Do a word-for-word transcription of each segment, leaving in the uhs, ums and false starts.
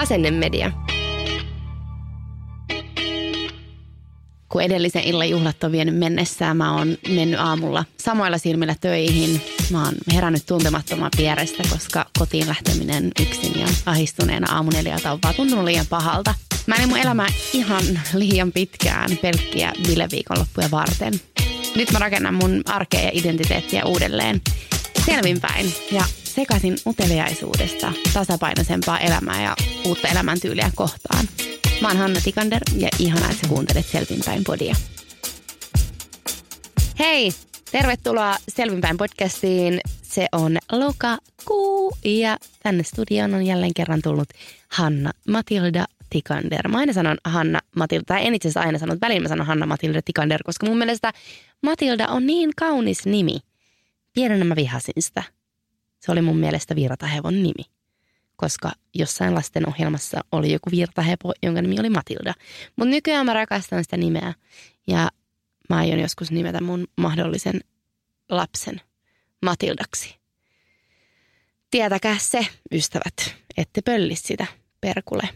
Asennemedia. Kun edellisen illan juhlat on vienyt mennessään, mä oon mennyt aamulla samoilla silmillä töihin. Mä oon herännyt tuntemattoman vierestä, koska kotiin lähteminen yksin ja ahdistuneena aamuneljältä on vaan tuntunut liian pahalta. Mä näin mun elämää ihan liian pitkään pelkkiä bileviikonloppuja varten. Nyt mä rakennan mun arkea ja identiteettiä uudelleen selvinpäin ja sekaisin uteliaisuudesta tasapainoisempaa elämää ja uutta elämäntyyliä kohtaan. Mä oon Hanna Tikander ja ihanaa, että sä kuuntelet Selvinpäin podia. Hei! Tervetuloa Selvinpäin podcastiin. Se on lokakuu ja tänne studioon on jälleen kerran tullut Hanna Matilda Tikander. Mä aina sanon Hanna Matilda, tai en itse asiassa aina sanonut, väliin mä sanon Hanna Matilda Tikander, koska mun mielestä Matilda on niin kaunis nimi. Pienenä mä vihasin sitä. Se oli mun mielestä virtahevon nimi, koska jossain lastenohjelmassa oli joku virtahepo, jonka nimi oli Matilda. Mutta nykyään mä rakastan sitä nimeä ja mä aion joskus nimetä mun mahdollisen lapsen Matildaksi. Tietäkää se, ystävät, ette pöllis sitä, perkule.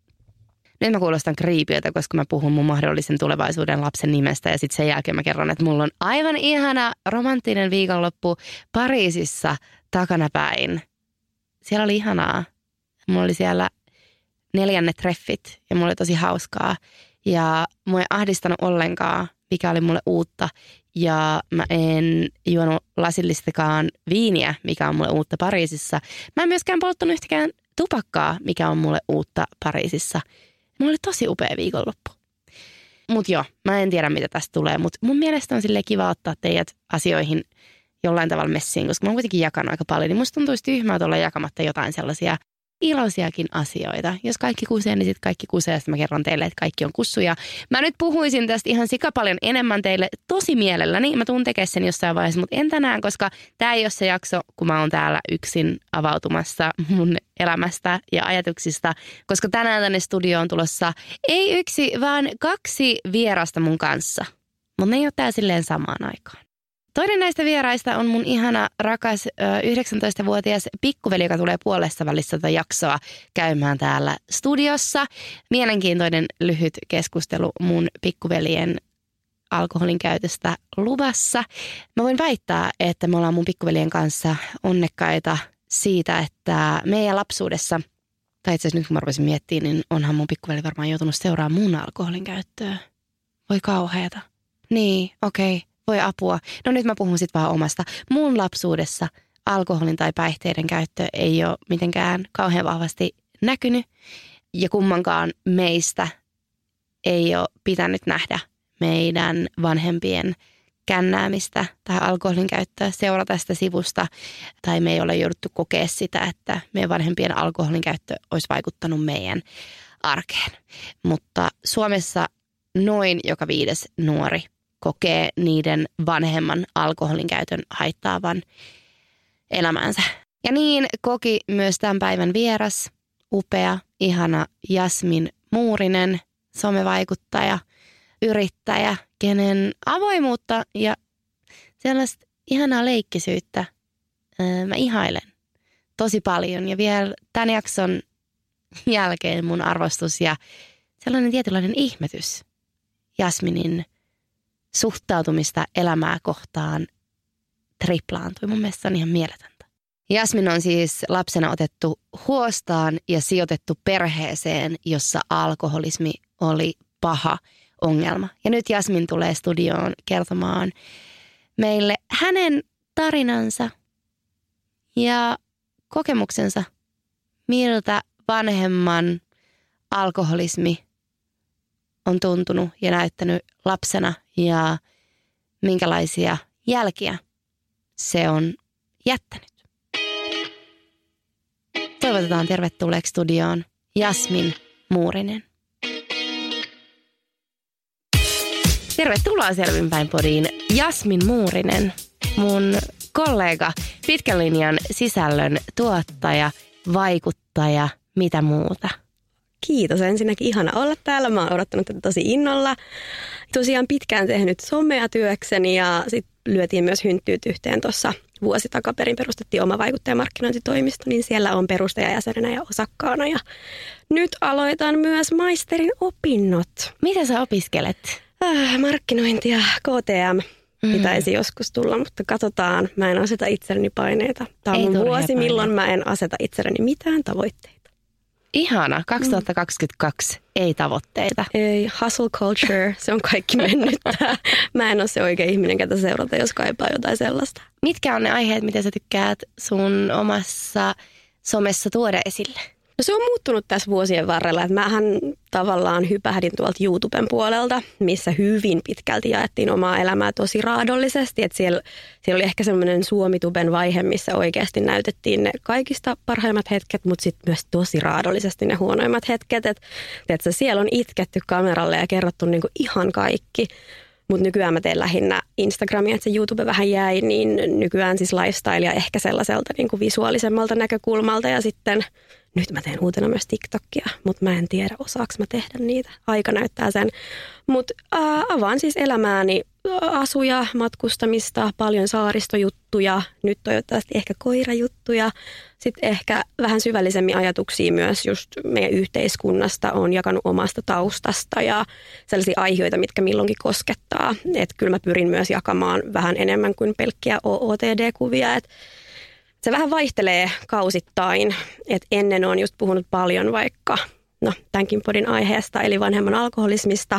Nyt mä kuulostan kriipiltä, koska mä puhun mun mahdollisen tulevaisuuden lapsen nimestä ja sitten sen jälkeen mä kerron, että mulla on aivan ihana romanttinen viikonloppu Pariisissa takanapäin. Siellä oli ihanaa. Mulla oli siellä neljännet treffit ja mulla oli tosi hauskaa. Ja mua ei ahdistanut ollenkaan, mikä oli mulle uutta. Ja mä en juonut lasillistakaan viiniä, mikä on mulle uutta Pariisissa. Mä en myöskään polttanut yhtäkään tupakkaa, mikä on mulle uutta Pariisissa. Mulla oli tosi upea viikonloppu. Mut joo, mä en tiedä mitä tästä tulee, mutta mun mielestä on silleen kiva ottaa teidät asioihin jollain tavalla messiin, koska mä oon kuitenkin jakanut aika paljon, niin musta tuntuisi tyhmää olla jakamatta jotain sellaisia iloisiakin asioita. Jos kaikki kusee, niin sitten kaikki kusee, ja mä kerron teille, että kaikki on kussuja. Mä nyt puhuisin tästä ihan sikapaljon enemmän teille tosi mielelläni. Mä tuun tekemään sen jossain vaiheessa, mutta en tänään, koska tää ei ole se jakso, kun mä oon täällä yksin avautumassa mun elämästä ja ajatuksista. Koska tänään tänne studioon on tulossa ei yksi, vaan kaksi vierasta mun kanssa. Mutta ne ei ole tää silleen samaan aikaan. Toinen näistä vieraista on mun ihana, rakas yhdeksäntoistavuotias pikkuveli, joka tulee puolessa välissä tätä jaksoa käymään täällä studiossa. Mielenkiintoinen lyhyt keskustelu mun pikkuveljen alkoholin käytöstä luvassa. Mä voin väittää, että me ollaan mun pikkuveljen kanssa onnekkaita siitä, että meidän lapsuudessa, tai itse asiassa nyt kun mä rupesin miettimään, niin onhan mun pikkuveli varmaan joutunut seuraamaan mun alkoholin käyttöä. Voi kauheata. Niin, okei. Okay. Voi apua. No nyt mä puhun sit vaan omasta. Mun lapsuudessa alkoholin tai päihteiden käyttö ei ole mitenkään kauhean vahvasti näkynyt. Ja kummankaan meistä ei ole pitänyt nähdä meidän vanhempien kännäämistä tai alkoholin käyttöä, seurata sitä sivusta. Tai me ei ole jouduttu kokea sitä, että meidän vanhempien alkoholin käyttö olisi vaikuttanut meidän arkeen. Mutta Suomessa noin joka viides nuori kokee niiden vanhemman alkoholin käytön haittaavan elämänsä. Ja niin koki myös tämän päivän vieras, upea, ihana Jasmin Muurinen, somevaikuttaja, yrittäjä, kenen avoimuutta ja sellaista ihanaa leikkisyyttä ää, mä ihailen tosi paljon. Ja vielä tämän jakson jälkeen mun arvostus ja sellainen tietynlainen ihmetys Jasminin suhtautumista elämää kohtaan triplaantui. Mun mielestä se on ihan mieletöntä. Jasmin on siis lapsena otettu huostaan ja sijoitettu perheeseen, jossa alkoholismi oli paha ongelma. Ja nyt Jasmin tulee studioon kertomaan meille hänen tarinansa ja kokemuksensa, miltä vanhemman alkoholismi on tuntunut ja näyttänyt lapsena ja minkälaisia jälkiä se on jättänyt. Toivotetaan tervetulleeksi studioon Jasmin Muurinen. Tervetuloa Selvinpäin podiin Jasmin Muurinen, mun kollega, pitkän linjan sisällön tuottaja, vaikuttaja, mitä muuta. Kiitos. Ensinnäkin ihana olla täällä. Mä oon odottanut tätä tosi innolla. Tosiaan pitkään tehnyt somea työkseni ja sitten lyötiin myös hynttyyt yhteen tuossa vuosi takaperin perustettiin oma vaikuttajamarkkinointitoimisto, niin siellä on perustajajäsenenä ja osakkaana. Ja nyt aloitan myös maisterin opinnot. Mitä sä opiskelet? Äh, markkinointi ja K T M pitäisi mm. joskus tulla, mutta katsotaan. Mä en aseta itselleni paineita. Tämä on Ei mun vuosi, paineita. Milloin mä en aseta itselleni mitään tavoitteita. Ihana, kaksituhattakaksikymmentäkaksi, mm. ei tavoitteita. Ei, hustle culture, se on kaikki mennyttä. Mä en ole se oikea ihminen, ketä seurata, jos kaipaa jotain sellaista. Mitkä on ne aiheet, mitä sä tykkäät sun omassa somessa tuoda esille? No se on muuttunut tässä vuosien varrella, että mähän tavallaan hypähdin tuolta YouTuben puolelta, missä hyvin pitkälti jaettiin omaa elämää tosi raadollisesti. Että siellä, siellä oli ehkä semmoinen Suomituben vaihe, missä oikeasti näytettiin ne kaikista parhaimmat hetket, mutta sitten myös tosi raadollisesti ne huonoimmat hetket. Että et siellä on itketty kameralle ja kerrottu niinku ihan kaikki. Mutta nykyään mä teen lähinnä Instagramia, että se YouTube vähän jäi, niin nykyään siis lifestyle ja ehkä sellaiselta niinku visuaalisemmalta näkökulmalta ja sitten nyt mä teen uutena myös TikTokia, mutta mä en tiedä, osaako mä tehdä niitä. Aika näyttää sen. Mutta äh, avaan siis elämääni asuja, matkustamista, paljon saaristojuttuja, nyt toivottavasti ehkä koirajuttuja. Sitten ehkä vähän syvällisemmin ajatuksia myös just meidän yhteiskunnasta. Olen jakanut omasta taustasta ja sellaisia aiheita, mitkä milloinkin koskettaa. Että kyllä mä pyrin myös jakamaan vähän enemmän kuin pelkkiä O O T D-kuvia. Et se vähän vaihtelee kausittain, että ennen olen just puhunut paljon vaikka no, tämänkin podin aiheesta, eli vanhemman alkoholismista.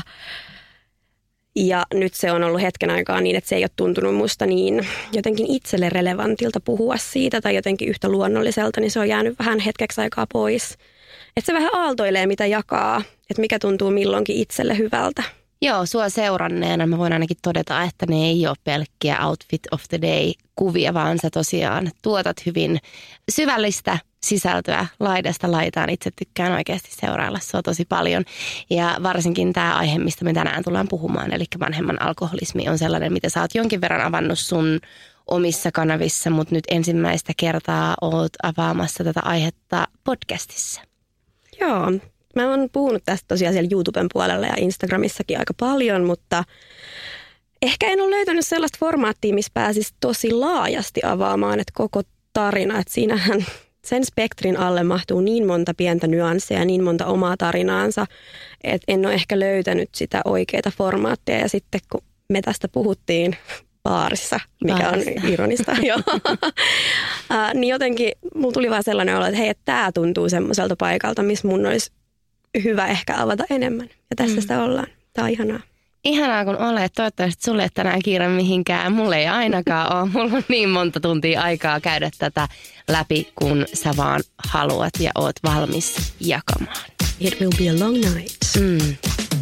Ja nyt se on ollut hetken aikaa niin, että se ei ole tuntunut musta niin jotenkin itselle relevantilta puhua siitä tai jotenkin yhtä luonnolliselta, niin se on jäänyt vähän hetkeksi aikaa pois. Että se vähän aaltoilee, mitä jakaa, että mikä tuntuu milloinkin itselle hyvältä. Joo, sua seuranneena mä voin ainakin todeta, että ne ei ole pelkkiä outfit of the day -kuvia, vaan sä tosiaan tuotat hyvin syvällistä sisältöä laidasta laitaan. Itse tykkään oikeasti seurailla sua tosi paljon. Ja varsinkin tämä aihe, mistä me tänään tullaan puhumaan, eli vanhemman alkoholismi on sellainen, mitä sä oot jonkin verran avannut sun omissa kanavissa, mutta nyt ensimmäistä kertaa oot avaamassa tätä aihetta podcastissa. Joo. Mä oon puhunut tästä tosiaan siellä YouTuben puolella ja Instagramissakin aika paljon, mutta ehkä en ole löytänyt sellaista formaattia, missä pääsisi tosi laajasti avaamaan, että koko tarina, että siinähän sen spektrin alle mahtuu niin monta pientä nyansseja, niin monta omaa tarinaansa, että en ole ehkä löytänyt sitä oikeaa formaattia ja sitten kun me tästä puhuttiin baarissa, mikä baarissa. On ironista, joo. uh, niin jotenkin mulla tuli vaan sellainen olo, että hei, että tää tuntuu semmoiselta paikalta, missä mun olisi hyvä ehkä avata enemmän. Ja tässä mm. sitä ollaan. Tää on ihanaa. Ihanaa kun olet. Toivottavasti sulle ei tänään kiire mihinkään. Mulle ei ainakaan ole. Mulla on niin monta tuntia aikaa käydä tätä läpi, kun sä vaan haluat ja oot valmis jakamaan. It will be a long night. Mm.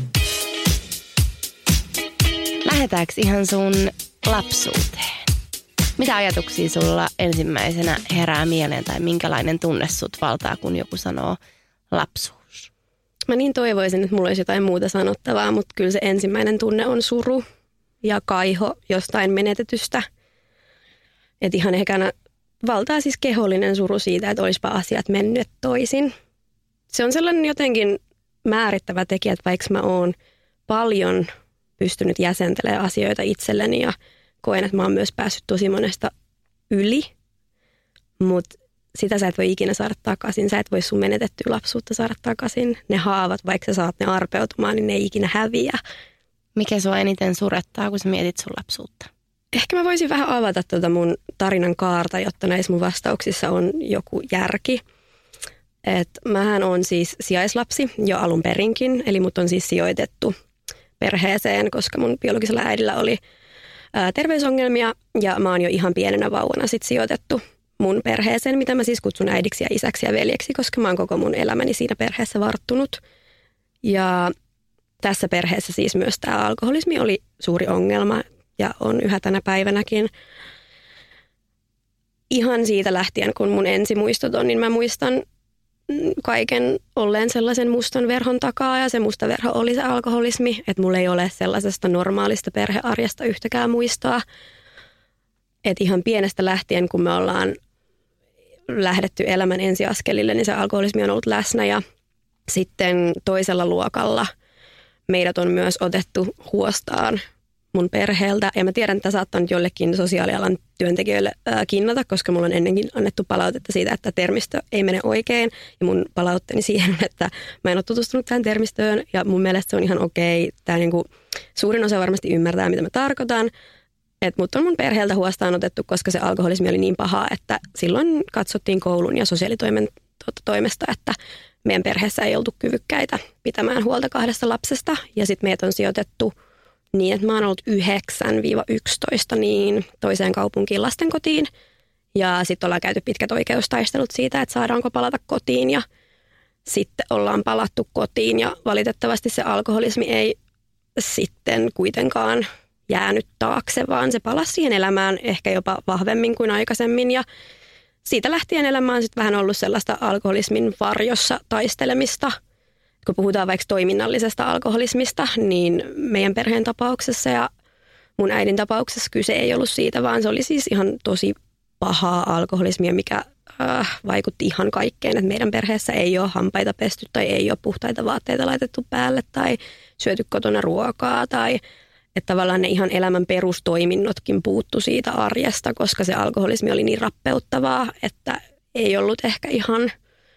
Lähdetäänkö ihan sun lapsuuteen? Mitä ajatuksia sulla ensimmäisenä herää mieleen tai minkälainen tunne sut valtaa, kun joku sanoo lapsuus? Mä niin toivoisin, että mulla olisi jotain muuta sanottavaa, mutta kyllä se ensimmäinen tunne on suru ja kaiho jostain menetetystä. Että ihan ehkä valtaa siis kehollinen suru siitä, että olisipa asiat mennyt toisin. Se on sellainen jotenkin määrittävä tekijä, että vaikka mä oon paljon pystynyt jäsentelemään asioita itselleni ja koen, että mä oon myös päässyt tosi monesta yli, mutta sitä sä et voi ikinä saada takaisin. Sä et voi sun menetettyä lapsuutta saada takaisin. Ne haavat, vaikka sä saat ne arpeutumaan, niin ne ei ikinä häviä. Mikä sua eniten surettaa, kun sä mietit sun lapsuutta? Ehkä mä voisin vähän avata tuota mun tarinan kaarta, jotta näissä mun vastauksissa on joku järki. Et mähän on siis sijaislapsi jo alun perinkin, eli mut on siis sijoitettu perheeseen, koska mun biologisella äidillä oli ää, terveysongelmia ja mä oon jo ihan pienenä vauvana sit sijoitettu mun perheeseen, mitä mä siis kutsun äidiksi ja isäksi ja veljeksi, koska mä oon koko mun elämäni siinä perheessä varttunut. Ja tässä perheessä siis myös tämä alkoholismi oli suuri ongelma ja on yhä tänä päivänäkin. Ihan siitä lähtien, kun mun ensimuistot on, niin mä muistan kaiken olleen sellaisen mustan verhon takaa ja se musta verho oli se alkoholismi, että mulla ei ole sellaisesta normaalista perhearjesta yhtäkään muistoa. Että ihan pienestä lähtien, kun me ollaan lähdetty elämän ensiaskelille, niin se alkoholismi on ollut läsnä. Ja sitten toisella luokalla meidät on myös otettu huostaan mun perheeltä. Ja mä tiedän, että saattaa nyt jollekin sosiaalialan työntekijöille ää, kinnata, koska mulla on ennenkin annettu palautetta siitä, että termistö ei mene oikein. Ja mun palautteeni siihen, että mä en ole tutustunut tähän termistöön ja mun mielestä se on ihan okei. Tää niinku, suurin osa varmasti ymmärtää, mitä mä tarkoitan. Et mut on mun perheeltä huostaan otettu, koska se alkoholismi oli niin pahaa, että silloin katsottiin koulun ja sosiaalitoimen toimesta, että meidän perheessä ei oltu kyvykkäitä pitämään huolta kahdesta lapsesta. Ja sitten meidät on sijoitettu niin, että mä oon ollut yhdeksän yksitoista niin toiseen kaupunkiin lastenkotiin. Ja sitten ollaan käyty pitkät oikeustaistelut siitä, että saadaanko palata kotiin. Ja sitten ollaan palattu kotiin ja valitettavasti se alkoholismi ei sitten kuitenkaan jäänyt taakse, vaan se palasi siihen elämään ehkä jopa vahvemmin kuin aikaisemmin. Ja siitä lähtien elämä on sitten vähän ollut sellaista alkoholismin varjossa taistelemista. Kun puhutaan vaikka toiminnallisesta alkoholismista, niin meidän perheen tapauksessa ja mun äidin tapauksessa kyse ei ollut siitä, vaan se oli siis ihan tosi pahaa alkoholismia, mikä äh, vaikutti ihan kaikkeen. Et meidän perheessä ei ole hampaita pesty tai ei ole puhtaita vaatteita laitettu päälle tai syöty kotona ruokaa tai että tavallaan ne ihan elämän perustoiminnotkin puuttu siitä arjesta, koska se alkoholismi oli niin rappeuttavaa, että ei ollut ehkä ihan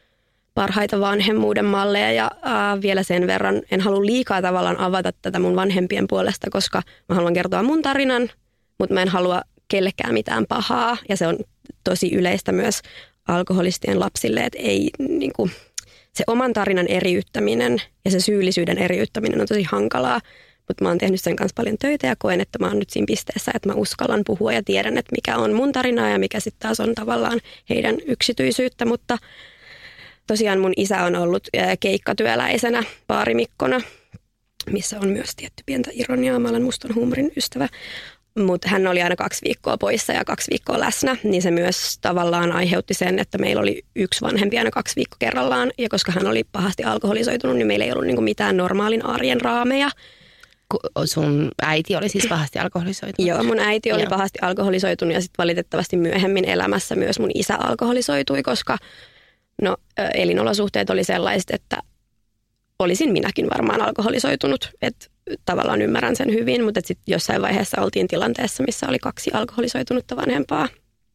parhaita vanhemmuuden malleja. Ja äh, vielä sen verran en halua liikaa tavallaan avata tätä mun vanhempien puolesta, koska mä haluan kertoa mun tarinan, mutta mä en halua kellekään mitään pahaa. Ja se on tosi yleistä myös alkoholistien lapsille, että ei niin kuin, se oman tarinan eriyttäminen ja se syyllisyyden eriyttäminen on tosi hankalaa. Mutta mä oon tehnyt sen kanssa paljon töitä ja koen, että mä oon nyt siinä pisteessä, että mä uskallan puhua ja tiedän, että mikä on mun tarinaa ja mikä sitten taas on tavallaan heidän yksityisyyttä. Mutta tosiaan mun isä on ollut keikkatyöläisenä baarimikkona, missä on myös tietty pientä ironiaa. Mä olen mustan huumorin ystävä, mutta hän oli aina kaksi viikkoa poissa ja kaksi viikkoa läsnä. Niin se myös tavallaan aiheutti sen, että meillä oli yksi vanhempi aina kaksi viikkoa kerrallaan. Ja koska hän oli pahasti alkoholisoitunut, niin meillä ei ollut niinku mitään normaalin arjen raameja. Sun äiti oli siis pahasti alkoholisoitunut? Joo, mun äiti oli Joo. pahasti alkoholisoitunut ja sitten valitettavasti myöhemmin elämässä myös mun isä alkoholisoitui, koska no, elinolosuhteet oli sellaiset, että olisin minäkin varmaan alkoholisoitunut. Että tavallaan ymmärrän sen hyvin, mutta sitten jossain vaiheessa oltiin tilanteessa, missä oli kaksi alkoholisoitunutta vanhempaa.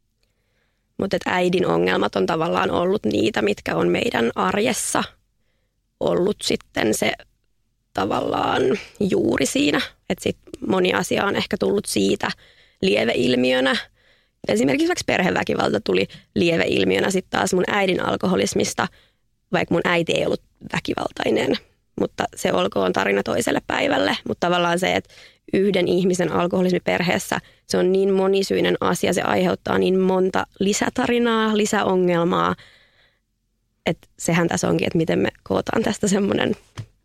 Mutta äidin ongelmat on tavallaan ollut niitä, mitkä on meidän arjessa ollut sitten se tavallaan juuri siinä, että sit moni asia on ehkä tullut siitä lieveilmiönä. Esimerkiksi vaikka perheväkivalta tuli lieveilmiönä sitten taas mun äidin alkoholismista, vaikka mun äiti ei ollut väkivaltainen, mutta se olkoon tarina toiselle päivälle. Mutta tavallaan se, että yhden ihmisen alkoholismi perheessä, se on niin monisyinen asia, se aiheuttaa niin monta lisätarinaa, lisäongelmaa, että sehän tässä onkin, että miten me kootaan tästä semmoinen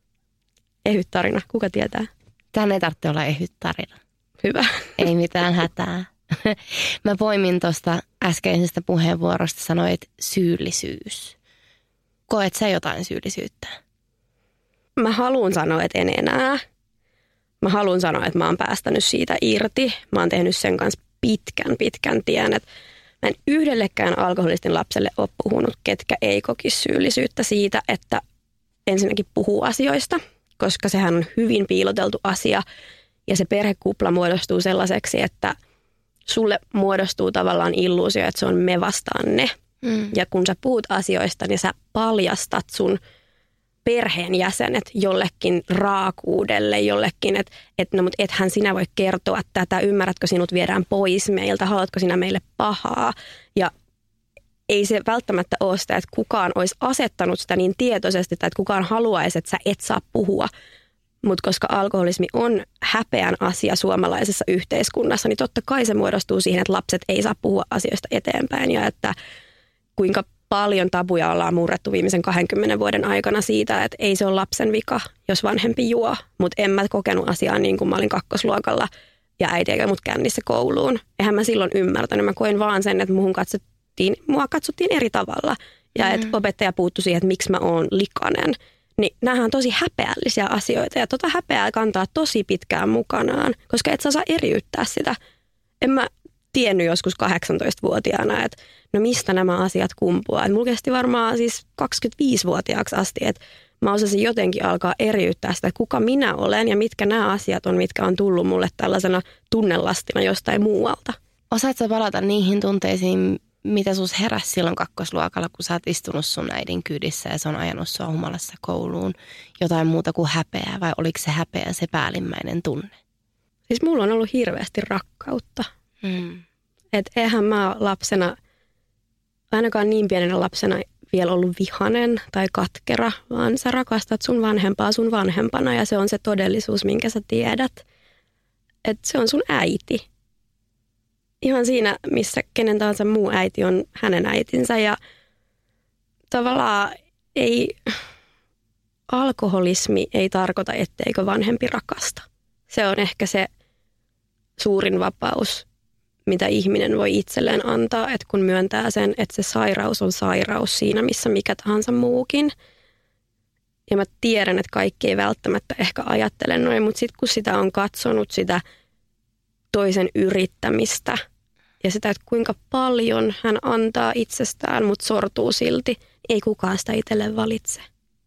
ehyt tarina. Kuka tietää? Tänne ei tarvitse olla ehyt tarina. Hyvä. Ei mitään hätää. Mä poimin tuosta äskeisestä puheenvuorosta, sanoit syyllisyys. Koet sä jotain syyllisyyttä? Mä haluan sanoa, että en enää. Mä haluan sanoa, että mä oon päästänyt siitä irti. Mä oon tehnyt sen kanssa pitkän, pitkän tien. Että mä en yhdellekään alkoholistin lapselle ole puhunut, ketkä ei kokisi syyllisyyttä siitä, että ensinnäkin puhuu asioista, koska sehän on hyvin piiloteltu asia ja se perhekupla muodostuu sellaiseksi, että sulle muodostuu tavallaan illuusio, että se on me vastaan ne. Mm. Ja kun sä puhut asioista, niin sä paljastat sun perheenjäsenet jollekin raakuudelle, jollekin, että et, no, mutta ethän sinä voi kertoa tätä, ymmärrätkö, sinut viedään pois meiltä, haluatko sinä meille pahaa. Ja ei se välttämättä ole sitä, että kukaan olisi asettanut sitä niin tietoisesti, tai että kukaan haluaisi, että sä et saa puhua. Mutta koska alkoholismi on häpeän asia suomalaisessa yhteiskunnassa, niin totta kai se muodostuu siihen, että lapset ei saa puhua asioista eteenpäin. Ja että kuinka paljon tabuja ollaan murrettu viimeisen kahdenkymmenen vuoden aikana siitä, että ei se ole lapsen vika, jos vanhempi juo. Mutta en mä kokenut asiaa niin kuin mä olin kakkosluokalla ja äiti eikä mut kännissä kouluun. Eihän mä silloin ymmärtänyt. Mä koin vaan sen, että muhun katsottiin, mua katsottiin eri tavalla. Ja mm. että opettaja puuttui siihen, että miksi mä oon likainen. Niin nämähän on tosi häpeällisiä asioita ja tota häpeää kantaa tosi pitkään mukanaan, koska et sä saa eriyttää sitä. En mä tiennyt joskus kahdeksantoistavuotiaana, että no mistä nämä asiat kumpuaa. Et mulla kesti varmaan siis kaksikymmentäviisivuotiaaksi asti, että mä osasin jotenkin alkaa eriyttää sitä, että kuka minä olen ja mitkä nämä asiat on, mitkä on tullut mulle tällaisena tunnelastina jostain muualta. Osaatko palata niihin tunteisiin, mitä sus heräsi silloin kakkosluokalla, kun sä oot istunut sun äidin kyydissä ja se on ajanut sua humalassa kouluun? Jotain muuta kuin häpeää vai oliko se häpeä se päällimmäinen tunne? Siis mulla on ollut hirveästi rakkautta. Hmm. Että eihän mä lapsena, ainakaan niin pienenä lapsena vielä ollut vihanen tai katkera, vaan sä rakastat sun vanhempaa sun vanhempana ja se on se todellisuus, minkä sä tiedät. Että se on sun äiti. Ihan siinä, missä kenen tahansa muu äiti on hänen äitinsä ja tavallaan ei, alkoholismi ei tarkoita, etteikö vanhempi rakasta. Se on ehkä se suurin vapaus, mitä ihminen voi itselleen antaa, että kun myöntää sen, että se sairaus on sairaus siinä, missä mikä tahansa muukin. Ja mä tiedän, että kaikki ei välttämättä ehkä ajattele noin, mutta sitten kun sitä on katsonut sitä toisen yrittämistä ja sitä, että kuinka paljon hän antaa itsestään, mutta sortuu silti, ei kukaan sitä itselleen valitse.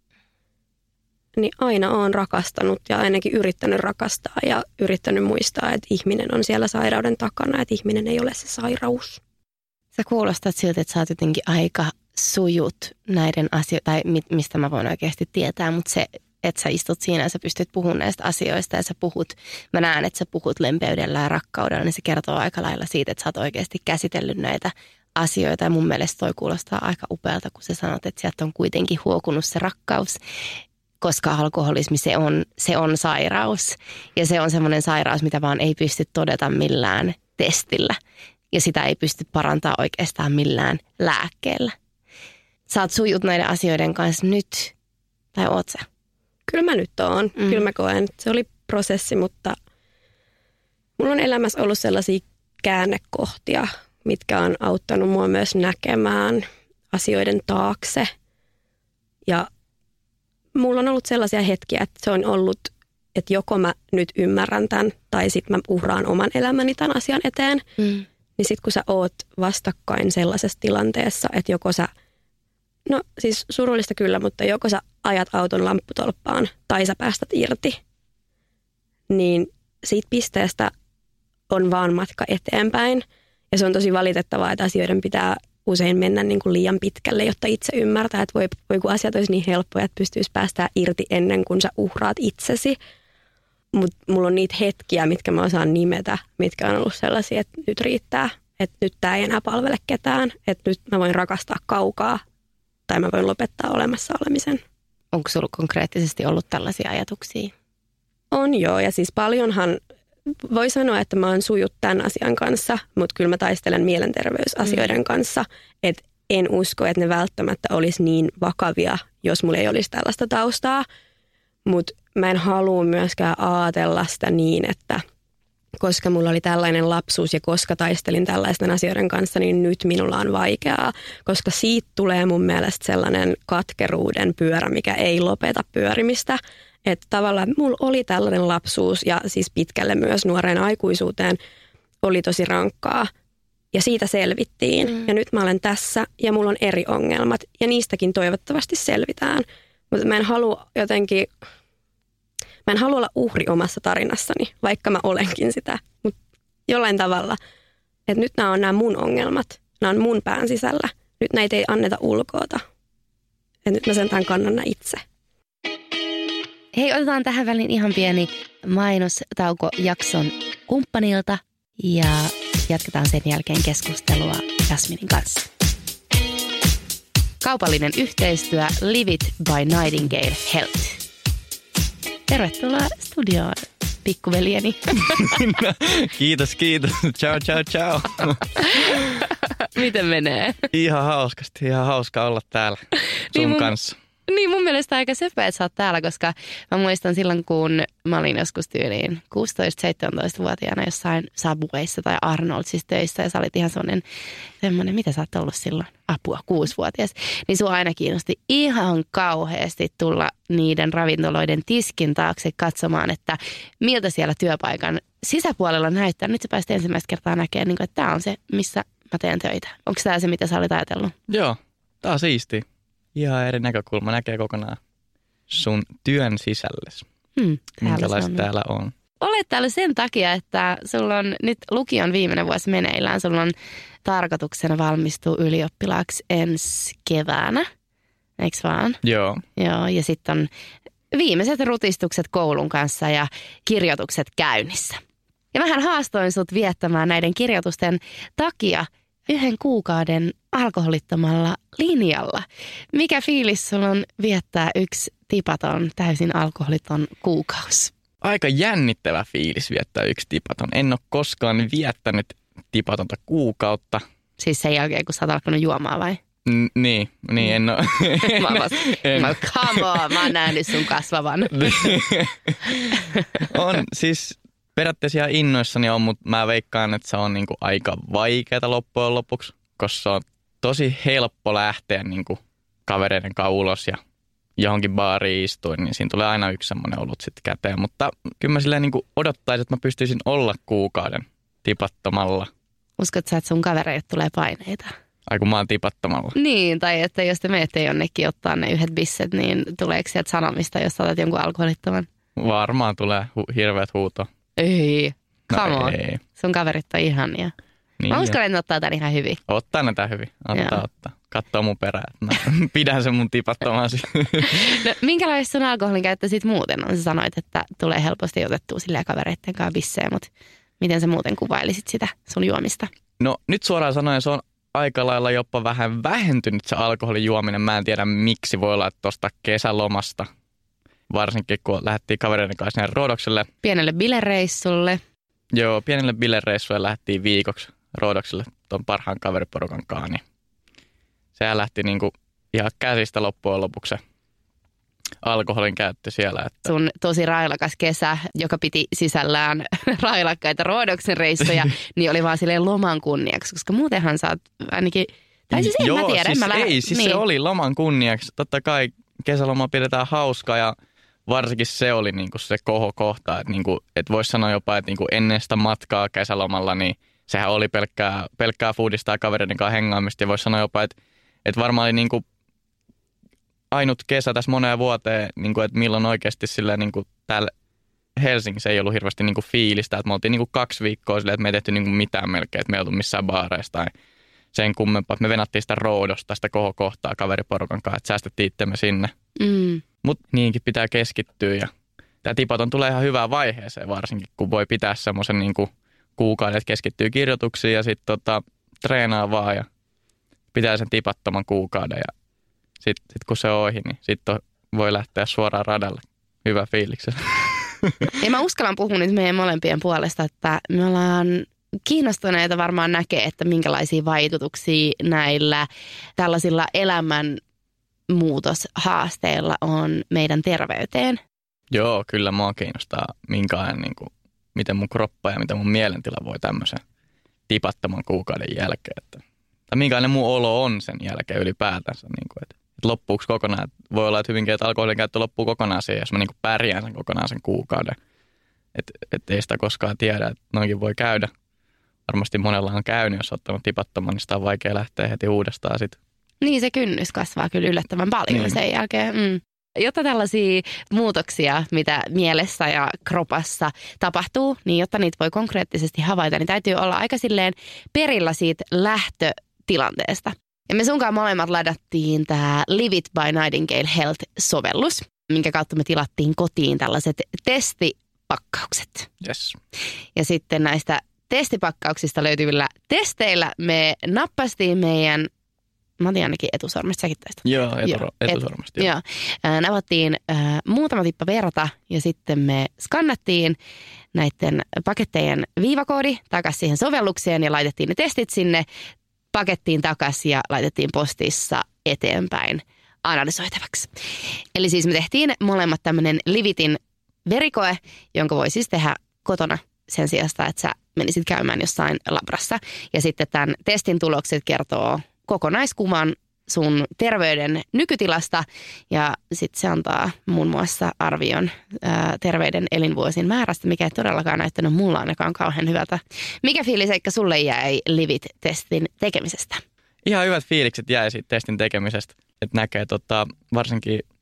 Niin aina olen rakastanut ja ainakin yrittänyt rakastaa ja yrittänyt muistaa, että ihminen on siellä sairauden takana, että ihminen ei ole se sairaus. Sä kuulostat siltä, että sä oot jotenkin aika sujut näiden asioiden, tai mistä mä voin oikeasti tietää, mutta se, että sä istut siinä ja sä pystyt puhumaan näistä asioista ja sä puhut, mä näen, että sä puhut lempeydellä ja rakkaudella, niin se kertoo aika lailla siitä, että sä oot oikeasti käsitellyt näitä asioita ja mun mielestä toi kuulostaa aika upealta, kun sä sanot, että sieltä on kuitenkin huokunut se rakkaus. Koska alkoholismi, se on, se on sairaus ja se on semmoinen sairaus, mitä vaan ei pysty todeta millään testillä. Ja sitä ei pysty parantaa oikeastaan millään lääkkeellä. Sä oot sujut näiden asioiden kanssa nyt, tai oot sä? Kyllä mä nyt oon. Mm. Kyllä mä koen. Se oli prosessi, mutta mulla on elämässä ollut sellaisia käännekohtia, mitkä on auttanut mua myös näkemään asioiden taakse. Ja mulla on ollut sellaisia hetkiä, että se on ollut, että joko mä nyt ymmärrän tämän tai sitten mä uhraan oman elämäni tämän asian eteen. Mm. Niin sitten kun sä oot vastakkain sellaisessa tilanteessa, että joko sä, no siis surullista kyllä, mutta joko sä ajat auton lampputolppaan tai sä päästät irti, niin siitä pisteestä on vaan matka eteenpäin. Ja se on tosi valitettavaa, että asioiden pitää usein mennä niin kuin liian pitkälle, jotta itse ymmärtää, että voi, voi kun asiat olisi niin helppoja, että pystyisi päästää irti ennen kuin sä uhraat itsesi. Mutta mulla on niitä hetkiä, mitkä mä osaan nimetä, mitkä on ollut sellaisia, että nyt riittää, että nyt tää ei enää palvele ketään, että nyt mä voin rakastaa kaukaa tai mä voin lopettaa olemassa olemisen. Onko sulla konkreettisesti ollut tällaisia ajatuksia? On joo, ja siis paljonhan voi sanoa, että mä oon sujut tämän asian kanssa, mutta kyllä mä taistelen mielenterveysasioiden mm. kanssa. Että en usko, että ne välttämättä olisi niin vakavia, jos mulla ei olisi tällaista taustaa. Mutta mä en halua myöskään ajatella sitä niin, että koska mulla oli tällainen lapsuus ja koska taistelin tällaisten asioiden kanssa, niin nyt minulla on vaikeaa. Koska siitä tulee mun mielestä sellainen katkeruuden pyörä, mikä ei lopeta pyörimistä. Että tavallaan mulla oli tällainen lapsuus ja siis pitkälle myös nuoreen aikuisuuteen oli tosi rankkaa. Ja siitä selvittiin. Mm. Ja nyt mä olen tässä ja mulla on eri ongelmat ja niistäkin toivottavasti selvitään. Mutta mä en halua jotenkin, mä en halua olla uhri omassa tarinassani, vaikka mä olenkin sitä. Mutta jollain tavalla, että nyt nämä on nämä mun ongelmat, nämä on mun pään sisällä. Nyt näitä ei anneta ulkoota. Että nyt mä sentään kannan nämä itse. Hei, otetaan tähän väliin ihan pieni mainostauko jakson kumppanilta ja jatketaan sen jälkeen keskustelua Jasminin kanssa. Kaupallinen yhteistyö Live It by Nightingale Health. Tervetuloa studioon, pikkuveljeni. Kiitos, kiitos. Ciao, ciao, ciao. Miten menee? Ihan hauskasti, ihan hauska olla täällä sun niin mun, kanssa. Niin mun mielestä aika söpö, että sä oot täällä, koska mä muistan silloin, kun mä olin joskus tyyliin kuusitoista-seitsemäntoista-vuotiaana jossain Subwayssa tai Arnoldsissa töissä ja sä olit ihan semmoinen, semmoinen, mitä sä oot ollut silloin? Apua, kuusivuotias. Niin sua aina kiinnosti ihan kauheasti tulla niiden ravintoloiden tiskin taakse katsomaan, että miltä siellä työpaikan sisäpuolella näyttää. Nyt sä pääsit ensimmäistä kertaa näkemään, niin että tää on se, missä mä teen töitä. Onko tää se, mitä sä olit ajatellut? Joo, tää on siistiä. Ihan eri näkökulma, näkee kokonaan sun työn sisällesi. Hmm, Minkälaista täällä on? Olet täällä sen takia, että sulla on nyt lukion viimeinen vuosi meneillään. Sulla on tarkoituksena valmistua ylioppilaaksi ensi keväänä, eikö vaan? Joo. Joo, ja sitten on viimeiset rutistukset koulun kanssa ja kirjoitukset käynnissä. Ja vähän haastoin sut viettämään näiden kirjoitusten takia yhden kuukauden alkoholittomalla linjalla. Mikä fiilis sulla on viettää yksi tipaton, täysin alkoholiton kuukausi? Aika jännittävä fiilis viettää yksi tipaton. En ole koskaan viettänyt tipatonta kuukautta. Siis sen jälkeen, kun sä oot alkanut juomaan vai? N- niin, niin en ole. Mä oon vasta, en. Mä, come on, mä oon nähnyt sun kasvavan. On siis periaatteessa ihan innoissani on, mutta mä veikkaan, että se on niinku aika vaikeaa loppujen lopuksi, koska se on tosi helppo lähteä niinku kavereiden kanssa ulos ja johonkin baariin istuin, niin siinä tulee aina yksi semmoinen olut sitten käteen. Mutta kyllä mä silleen niinku odottaisin, että mä pystyisin olla kuukauden tipattomalla. Uskot sä, että sun kavereille tulee paineita? Ai kun mä oon tipattomalla. Niin, tai että jos te menette jonnekin ottaa ne yhdet bisset, niin tuleeko sieltä sanomista, jos otat jonkun alkoholittoman? Varmaan tulee hu- hirveät huuto. Ei, come no on. Ei. Sun kaverit on ihania. Niin, mä uskon, että ne ottaa tämän ihan hyvin. Ottaa ne tämän hyvin. Ottaa, Joo. ottaa. Katsoo mun perään, että mä pidän sen mun tipattomasi. No, minkälaista sun alkoholin käyttö sit muuten on? Sä sanoit, että tulee helposti otettua silleen kavereitten kanssa bissejä, mutta miten sä muuten kuvailisit sitä sun juomista? No nyt suoraan sanoen se on aika lailla jopa vähän vähentynyt se alkoholin juominen. Mä en tiedä miksi, voi olla, että tuosta kesälomasta, varsinkin kun lähdettiin kavereiden kanssa sinne Roodokselle. Pienelle bilereissulle. Joo, pienelle bilereissulle lähdettiin viikoksi Roodokselle tuon parhaan kaveriporukan kanssa, niin sehän lähti niinku ihan käsistä loppujen lopuksi alkoholin käyttö siellä. Että Sun tosi railakas kesä, joka piti sisällään railakkaita Roodoksen reissuja, niin oli vaan silleen loman kunniaksi, koska muutenhan sä oot ainakin, tai siis en Joo, mä tiedä, siis en mä lähde. ei, siis niin. se oli loman kunniaksi. Totta kai kesäloma pidetään hauskaa ja varsinkin se oli niinku se kohokohta, että niinku, et voisi sanoa jopa, että niinku ennen sitä matkaa kesälomalla, niin sehän oli pelkkää, pelkkää foodista ja kavereiden kanssa hengaamista. Ja voisi sanoa jopa, että, että varmaan oli niinku ainut kesä tässä moneen vuoteen, niinku, että milloin oikeasti silleen, niinku, täällä Helsingissä ei ollut hirveästi niinku fiilistä. Että me oltiin niinku kaksi viikkoa silleen, että me ei tehty niinku mitään melkein, että me ei oltu missään baareista tai sen kummempaa. Me venattiin sitä Roodosta, sitä kohokohtaa kaveriporukan kanssa, että säästettiin itsemme sinne. Mm. Mutta niinkin pitää keskittyä ja tämä tipaton tulee ihan hyvään vaiheeseen varsinkin, kun voi pitää semmoisen niinku kuukauden, että keskittyy kirjoituksiin ja sitten tota, treenaa vaan ja pitää sen tipattoman kuukauden ja sitten sit kun se on ohi, niin sitten voi lähteä suoraan radalle. Hyvä fiiliksi. Ja mä uskallan puhua nyt meidän molempien puolesta, että me ollaan kiinnostuneita varmaan näkee, että minkälaisia vaikutuksia näillä tällaisilla elämänmuutoshaasteilla on meidän terveyteen. Joo, kyllä mua kiinnostaa minkälainen, niin kuin, miten mun kroppa ja miten mun mielentila voi tämmöisen tipattoman kuukauden jälkeen. Että, tai minkälainen mun olo on sen jälkeen ylipäätänsä. Niin kuin, että, että loppuuko kokonaan. Voi olla, että hyvinkin, että alkoholin käyttö loppuu kokonaan siihen, jos mä niin kuin pärjään sen kokonaan sen kuukauden. Että et ei sitä koskaan tiedä, että noinkin voi käydä. Varmasti monella on käynyt, jos on ottanut tipattoman, niin sitä on vaikea lähteä heti uudestaan sitten. Niin se kynnys kasvaa kyllä yllättävän paljon niin. sen jälkeen. Mm. Jotta tällaisia muutoksia, mitä mielessä ja kropassa tapahtuu, niin jotta niitä voi konkreettisesti havaita, niin täytyy olla aika silleen perillä siitä lähtötilanteesta. Ja me sunkaan molemmat ladattiin tämä Live It by Nightingale Health-sovellus, minkä kautta me tilattiin kotiin tällaiset testipakkaukset. Yes. Ja sitten näistä testipakkauksista löytyvillä testeillä me nappastiin meidän, mä otin ainakin etusormesta, säkin tästä. Joo, etu, etusormesta. Et, joo. Äh, navattiin äh, muutama tippa verta ja sitten me skannattiin näiden pakettejen viivakoodi takaisin siihen sovellukseen ja laitettiin ne testit sinne pakettiin takaisin ja laitettiin postissa eteenpäin analysoitavaksi. Eli siis me tehtiin molemmat tämmöinen Livitin verikoe, jonka voi siis tehdä kotona sen sijasta, että sä menisit käymään jossain labrassa. Ja sitten tämän testin tulokset kertoo kokonaiskuvan sun terveyden nykytilasta ja sitten se antaa muun muassa arvion ää, terveyden elinvuosien määrästä, mikä ei todellakaan näyttänyt mulla ainakaan kauhean hyvältä. Mikä fiiliseikka sulle jäi Livit-testin tekemisestä? Ihan hyvät fiilikset jäi siitä testin tekemisestä, että näkee tota, varsinkin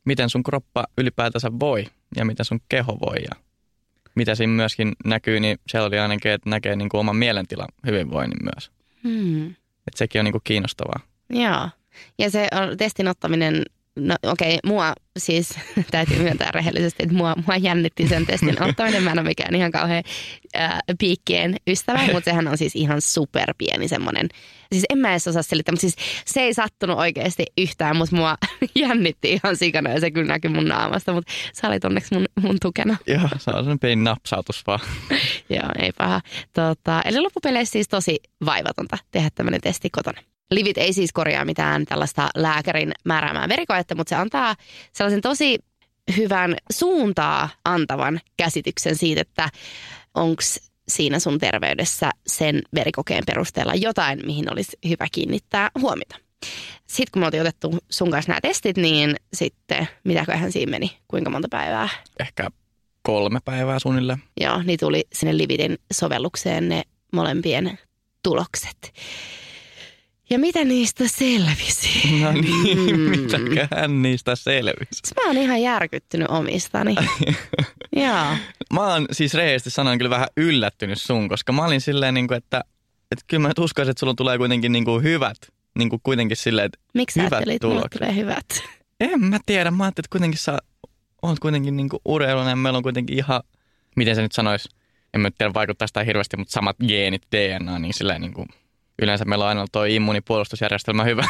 miten sun kroppa ylipäätänsä voi ja miten sun keho voi ja mitä siinä myöskin näkyy, niin siellä oli ainakin, että näkee niin kuin oman mielentilan hyvinvoinnin myös. Hmm. Että sekin on niin kuin kiinnostavaa. Joo. Ja se on, testin ottaminen, no okei, okay, mua siis täytyy myöntää rehellisesti, että mua, mua jännitti sen testin ottaminen. Mä en ole mikään ihan kauhean ää, piikkien ystävä, mutta sehän on siis ihan superpieni semmoinen. Siis en mä edes osaa selittää, mutta siis se ei sattunut oikeasti yhtään, mutta mua jännitti ihan sikana ja se kyllä näkyi mun naamasta, mutta sä olit onneksi mun, mun tukena. Joo, se on sellainen pieni napsautus vaan. Joo, ei paha. Tota, eli loppupeleissä siis tosi vaivatonta tehdä tämmöinen testi kotona. Livit ei siis korjaa mitään tällaista lääkärin määräämää verikoetta, mutta se antaa sellaisen tosi hyvän suuntaa antavan käsityksen siitä, että onko siinä sun terveydessä sen verikokeen perusteella jotain, mihin olisi hyvä kiinnittää huomiota. Sitten kun me oltiin otettu sun kanssa nämä testit, niin sitten mitäköhän siinä meni? Kuinka monta päivää? Ehkä kolme päivää suunnilleen. Joo, niin tuli sinne Livitin sovellukseen ne molempien tulokset. Ja mitä niistä selvisi? No niin, mm. mitäköhän niistä selvisi? Mä oon ihan järkyttynyt omistani. Joo. Mä oon siis rehellisesti sanoen kyllä vähän yllättynyt sun, koska mä olin silleen, niin kuin, että, että kyllä mä uskoisin, että sulla tulee kuitenkin niin kuin hyvät, niin kuin kuitenkin silleen, että miksi hyvät ajattelit, tulokset. että tulee hyvät? En mä tiedä, mä ajattelin, että kuitenkin sä oot kuitenkin niin kuin urheiluna ja meillä on kuitenkin ihan, miten se nyt sanoisi, en mä tiedä vaikuttaa sitä hirveästi, mutta samat geenit, D N A, niin silleen niin kuin yleensä meillä on aina tuo immuunipuolustusjärjestelmä hyvä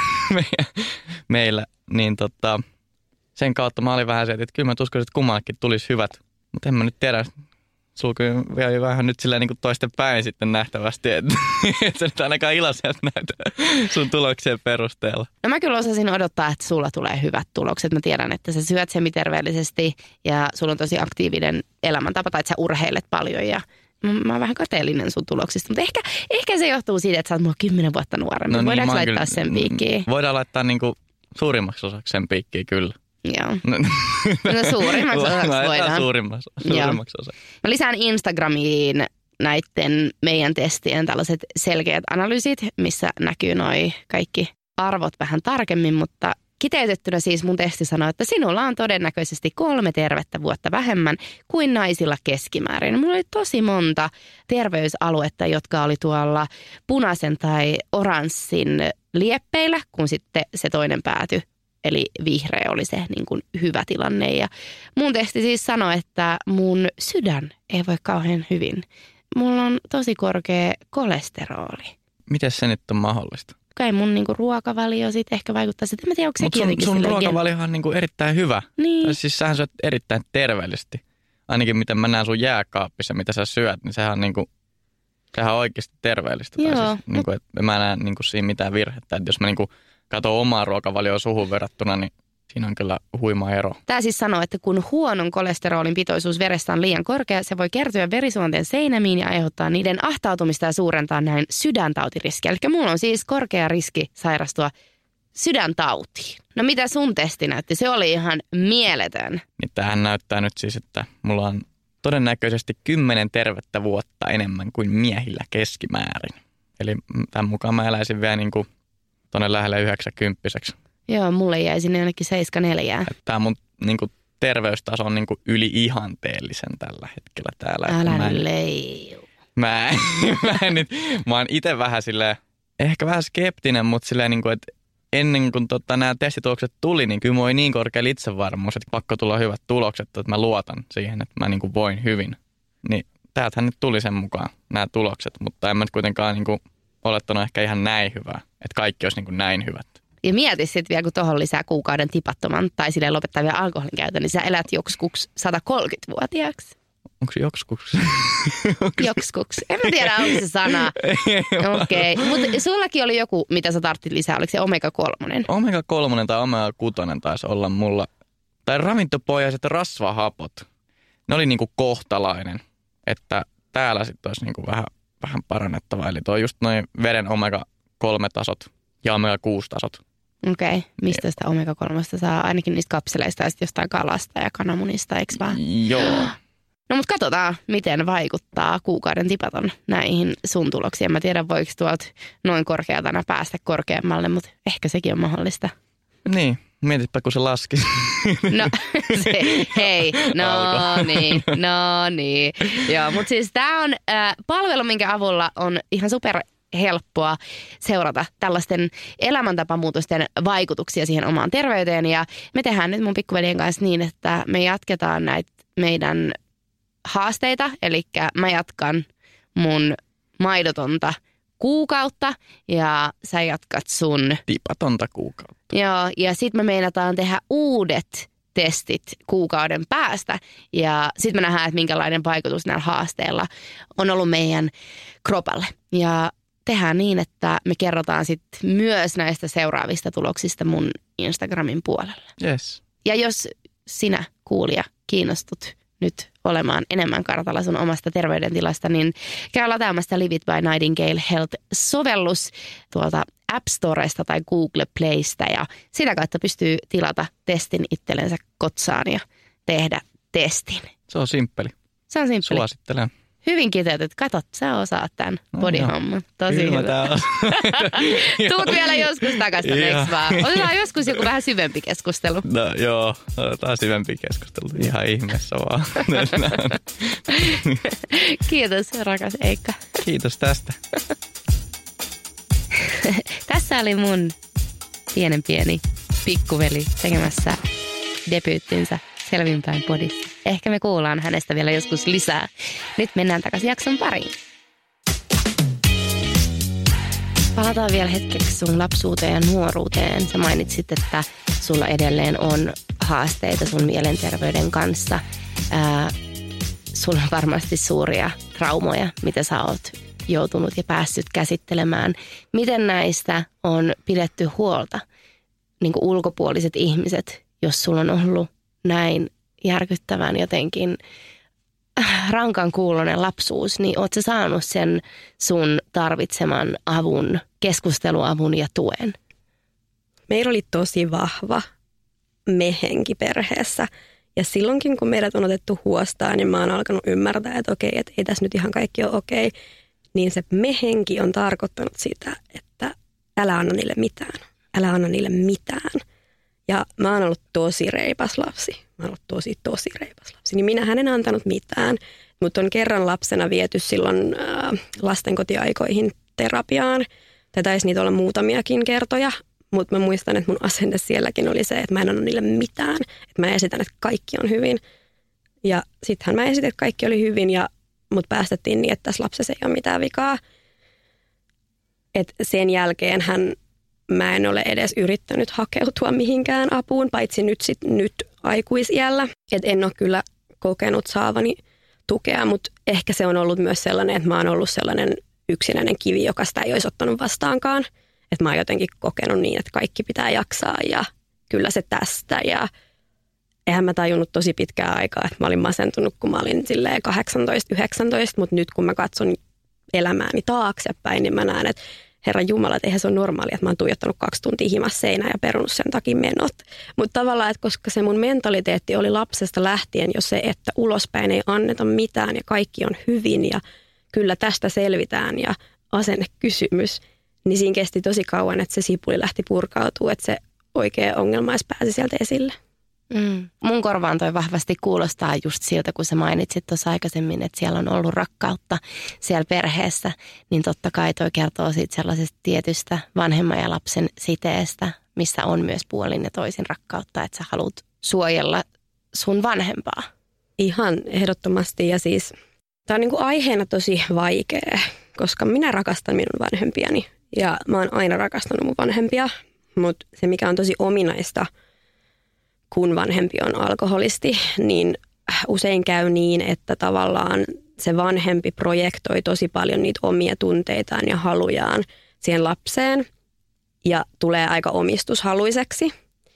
meillä, niin tota, sen kautta mä olin vähän se, että kyllä mä uskoisin, että kummallekin tulisi hyvät, mutta en mä nyt tiedä, sulla kyllä vielä vähän nyt silleen niin kuin toisten päin sitten nähtävästi, että et sä nyt ainakaan iloiselta näitä sun tuloksien perusteella. No mä kyllä osasin odottaa, että sulla tulee hyvät tulokset. Mä tiedän, että sä syöt semiterveellisesti ja sulla on tosi aktiivinen elämäntapa tai että sä urheilet paljon ja mä oon vähän kateellinen sun tuloksista, mutta ehkä, ehkä se johtuu siitä, että sä oot mua kymmenen vuotta nuoremmin. No niin, voidaanko laittaa kyllä sen piikkiin? Voidaan laittaa niinku suurimmaksi osaksi sen piikkiin, kyllä. Joo. No, no suurimmaksi osaksi voidaan. Suurimmaksi, suurimmaksi osaksi. Mä lisään Instagramiin näiden meidän testien tällaiset selkeät analyysit, missä näkyy noi kaikki arvot vähän tarkemmin, mutta kiteytettynä siis mun testi sanoo, että sinulla on todennäköisesti kolme tervettä vuotta vähemmän kuin naisilla keskimäärin. Mulla oli tosi monta terveysaluetta, jotka oli tuolla punaisen tai oranssin lieppeillä, kun sitten se toinen päätyi. Eli vihreä oli se niin kuin hyvä tilanne. Ja mun testi siis sanoi, että mun sydän ei voi kauhean hyvin. Mulla on tosi korkea kolesteroli. Miten se nyt on mahdollista? Kai mun niinku ruokavalio sit ehkä vaikuttaa sitten. En mä tiedä, onko sekin jotenkin sun, sun silleen... ruokavaliohan on niinku erittäin hyvä. Niin. Tai siis sähän syöt erittäin terveellisesti. Ainakin miten mä näen sun jääkaappissa, mitä sä syöt, niin sehän on niinku, sehän on oikeasti terveellistä. Joo. Tai siis, niinku, et mä en näe niinku siinä mitään virhettä. Et jos mä niinku katson omaa ruokavalioa suhun verrattuna, niin siinä on kyllä huima ero. Tämä siis sanoo, että kun huonon kolesterolin pitoisuus verestä on liian korkea, se voi kertyä verisuonten seinämiin ja aiheuttaa niiden ahtautumista ja suurentaa näin sydäntautiriskiä. Eli mulla on siis korkea riski sairastua sydäntautiin. No mitä sun testi näytti? Se oli ihan mieletön. Niin tämähän näyttää nyt siis, että mulla on todennäköisesti kymmenen tervettä vuotta enemmän kuin miehillä keskimäärin. Eli tämän mukaan mä eläisin vielä niin kuin tuonne lähelle yhdeksänkymmentäiseksi. Joo, mulle jäi sinne jonnekin seitsemänkymmentäneljä. Tämä mun niin kuin, terveystaso on niin kuin, yli ihanteellisen tällä hetkellä täällä. Älä mä en, leiu. Mä, mä, en nyt, mä oon itse vähän silleen, ehkä vähän skeptinen, mutta silleen, niin kuin, että ennen kuin tota, nämä testitulokset tuli, niin kyllä mulla oli niin korkealla itsevarmuus, että pakko tulla hyvät tulokset, että mä luotan siihen, että mä niin kuin, voin hyvin. Niin täältähän nyt tuli sen mukaan nämä tulokset, mutta en mä nyt kuitenkaan niin kuin, olettanut ehkä ihan näin hyvää, että kaikki olisi niin kuin, näin hyvät. Ja mieti sitten vielä, kun tuohon lisää kuukauden tipattoman tai silleen lopettaa vielä alkoholin käytön, niin sä elät joksikuks sata kolmekymmentävuotiaaksi. Onko se joksikuks? Joksikuks. En mä tiedä, onko se sana. Okei, okay. Mutta sullakin oli joku, mitä sä tarttit lisää, oliko se omega kolme? omega kolme tai omega kuusi taisi olla mulla. Tai ravintopohjaiset rasvahapot. Ne oli niinku kohtalainen, että täällä sitten olisi niinku vähän, vähän parannettava. Eli tuo just noin veren omega kolme tasot ja omega kuusi tasot. Okei, okay. Mistä sitä omega kolme saa? Ainakin niistä kapseleista ja sitten jostain kalasta ja kananmunista, eikö vaan? Joo. No mutta katsotaan, miten vaikuttaa kuukauden tipaton näihin sun tuloksiin. Mä tiedän, voiko tuolta noin korkeatana päästä korkeammalle, mutta ehkä sekin on mahdollista. Niin, mietitpä kun se laski. No se, hei, no Alko. niin, no niin. Joo, mutta siis tämä on äh, palvelu, minkä avulla on ihan super helppoa seurata tällaisten elämäntapamuutosten vaikutuksia siihen omaan terveyteen. Ja me tehdään nyt mun pikkuveljen kanssa niin, että me jatketaan näitä meidän haasteita. Eli mä jatkan mun maidotonta kuukautta ja sä jatkat sun Tipatonta kuukautta. Joo, ja sitten me meinataan tehdä uudet testit kuukauden päästä. Ja sitten me nähdään, että minkälainen vaikutus näillä haasteilla on ollut meidän kropalle. Ja tehdään niin, että me kerrotaan sitten myös näistä seuraavista tuloksista mun Instagramin puolella. Yes. Ja jos sinä, kuulija, kiinnostut nyt olemaan enemmän kartalla sun omasta terveydentilasta, niin käy lataamassa Live It by Nightingale Health-sovellus tuolta App Storesta tai Google Playsta ja sitä kautta pystyy tilata testin itsellensä kotsaan ja tehdä testin. Se on simppeli. Se on simppeli. Suosittelen. Hyvin kiteytyt. Katot, sä osaat tämän No, bodyhomman. Tosi Kyllä hyvä. tää on. Tuut vielä joskus takaisin, Joo. eikö vaan? Otetaan joskus joku vähän syvempi keskustelu. No joo, otetaan syvempi keskustelu. Ihan ihmeessä vaan. Kiitos, rakas Eikka. Kiitos tästä. Tässä oli mun pienen pieni pikkuveli tekemässä debyyttinsä Selvinpäin podissa. Ehkä me kuullaan hänestä vielä joskus lisää. Nyt mennään takaisin jakson pariin. Palataan vielä hetkeksi sun lapsuuteen ja nuoruuteen. Sä mainitsit, että sulla edelleen on haasteita sun mielenterveyden kanssa. Ää, sulla on varmasti suuria traumoja, mitä sä oot joutunut ja päässyt käsittelemään. Miten näistä on pidetty huolta, niin kuin ulkopuoliset ihmiset, jos sulla on ollut näin järkyttävän jotenkin rankan kuulonen lapsuus, niin oot sä saanut sen sun tarvitseman avun, keskusteluavun ja tuen? Meillä oli tosi vahva me-henki perheessä. Ja silloinkin, kun meidät on otettu huostaan, niin mä oon alkanut ymmärtää, että okei, että ei tässä nyt ihan kaikki ole okei. Niin se me-henki on tarkoittanut sitä, että älä anna niille mitään. Älä anna niille mitään. Ja mä oon ollut tosi reipas lapsi. Mä oon ollut tosi, tosi reipas lapsi. Niin minähän en antanut mitään. Mutta on kerran lapsena viety silloin äh, lastenkotiaikoihin terapiaan. Tai taisi niitä olla muutamiakin kertoja. Mutta mä muistan, että mun asenne sielläkin oli se, että mä en anna niille mitään. Että mä esitän, että kaikki on hyvin. Ja sittenhän mä esitin, että kaikki oli hyvin ja mut päästettiin niin, että tässä lapsessa ei ole mitään vikaa. Et sen jälkeen hän, mä en ole edes yrittänyt hakeutua mihinkään apuun, paitsi nyt, sit, nyt aikuisiällä. Et en ole kyllä kokenut saavani tukea, mutta ehkä se on ollut myös sellainen, että mä oon ollut sellainen yksinäinen kivi, joka sitä ei olisi ottanut vastaankaan. Että mä oon jotenkin kokenut niin, että kaikki pitää jaksaa ja kyllä se tästä. Ja eihän mä tajunnut tosi pitkää aikaa, että mä olin masentunut, kun mä olin silleen kahdeksantoista yhdeksäntoista, mutta nyt kun mä katson elämääni taaksepäin, niin mä näen, että Herra Jumala, että eihän se ole normaalia, että mä oon tuijottanut kaksi tuntia himassa seinään ja perunut sen takia menot. Mutta tavallaan, että koska se mun mentaliteetti oli lapsesta lähtien jo se, että ulospäin ei anneta mitään ja kaikki on hyvin ja kyllä tästä selvitään ja asennekysymys, niin siinä kesti tosi kauan, että se sipuli lähti purkautumaan, että se oikea ongelma edes pääsi sieltä esille. Mm. Mun korvaan toi vahvasti kuulostaa just siltä, kun sä mainitsit tuossa aikaisemmin, että siellä on ollut rakkautta siellä perheessä, niin totta kai toi kertoo siitä sellaisesta tietystä vanhemman ja lapsen siteestä, missä on myös puolin ja toisin rakkautta, että sä haluat suojella sun vanhempaa. Ihan ehdottomasti ja siis tää on niinku aiheena tosi vaikea, koska minä rakastan minun vanhempiani ja mä oon aina rakastanut mun vanhempia, mutta se mikä on tosi ominaista, kun vanhempi on alkoholisti, niin usein käy niin, että tavallaan se vanhempi projektoi tosi paljon niitä omia tunteitaan ja halujaan siihen lapseen ja tulee aika omistushaluiseksi.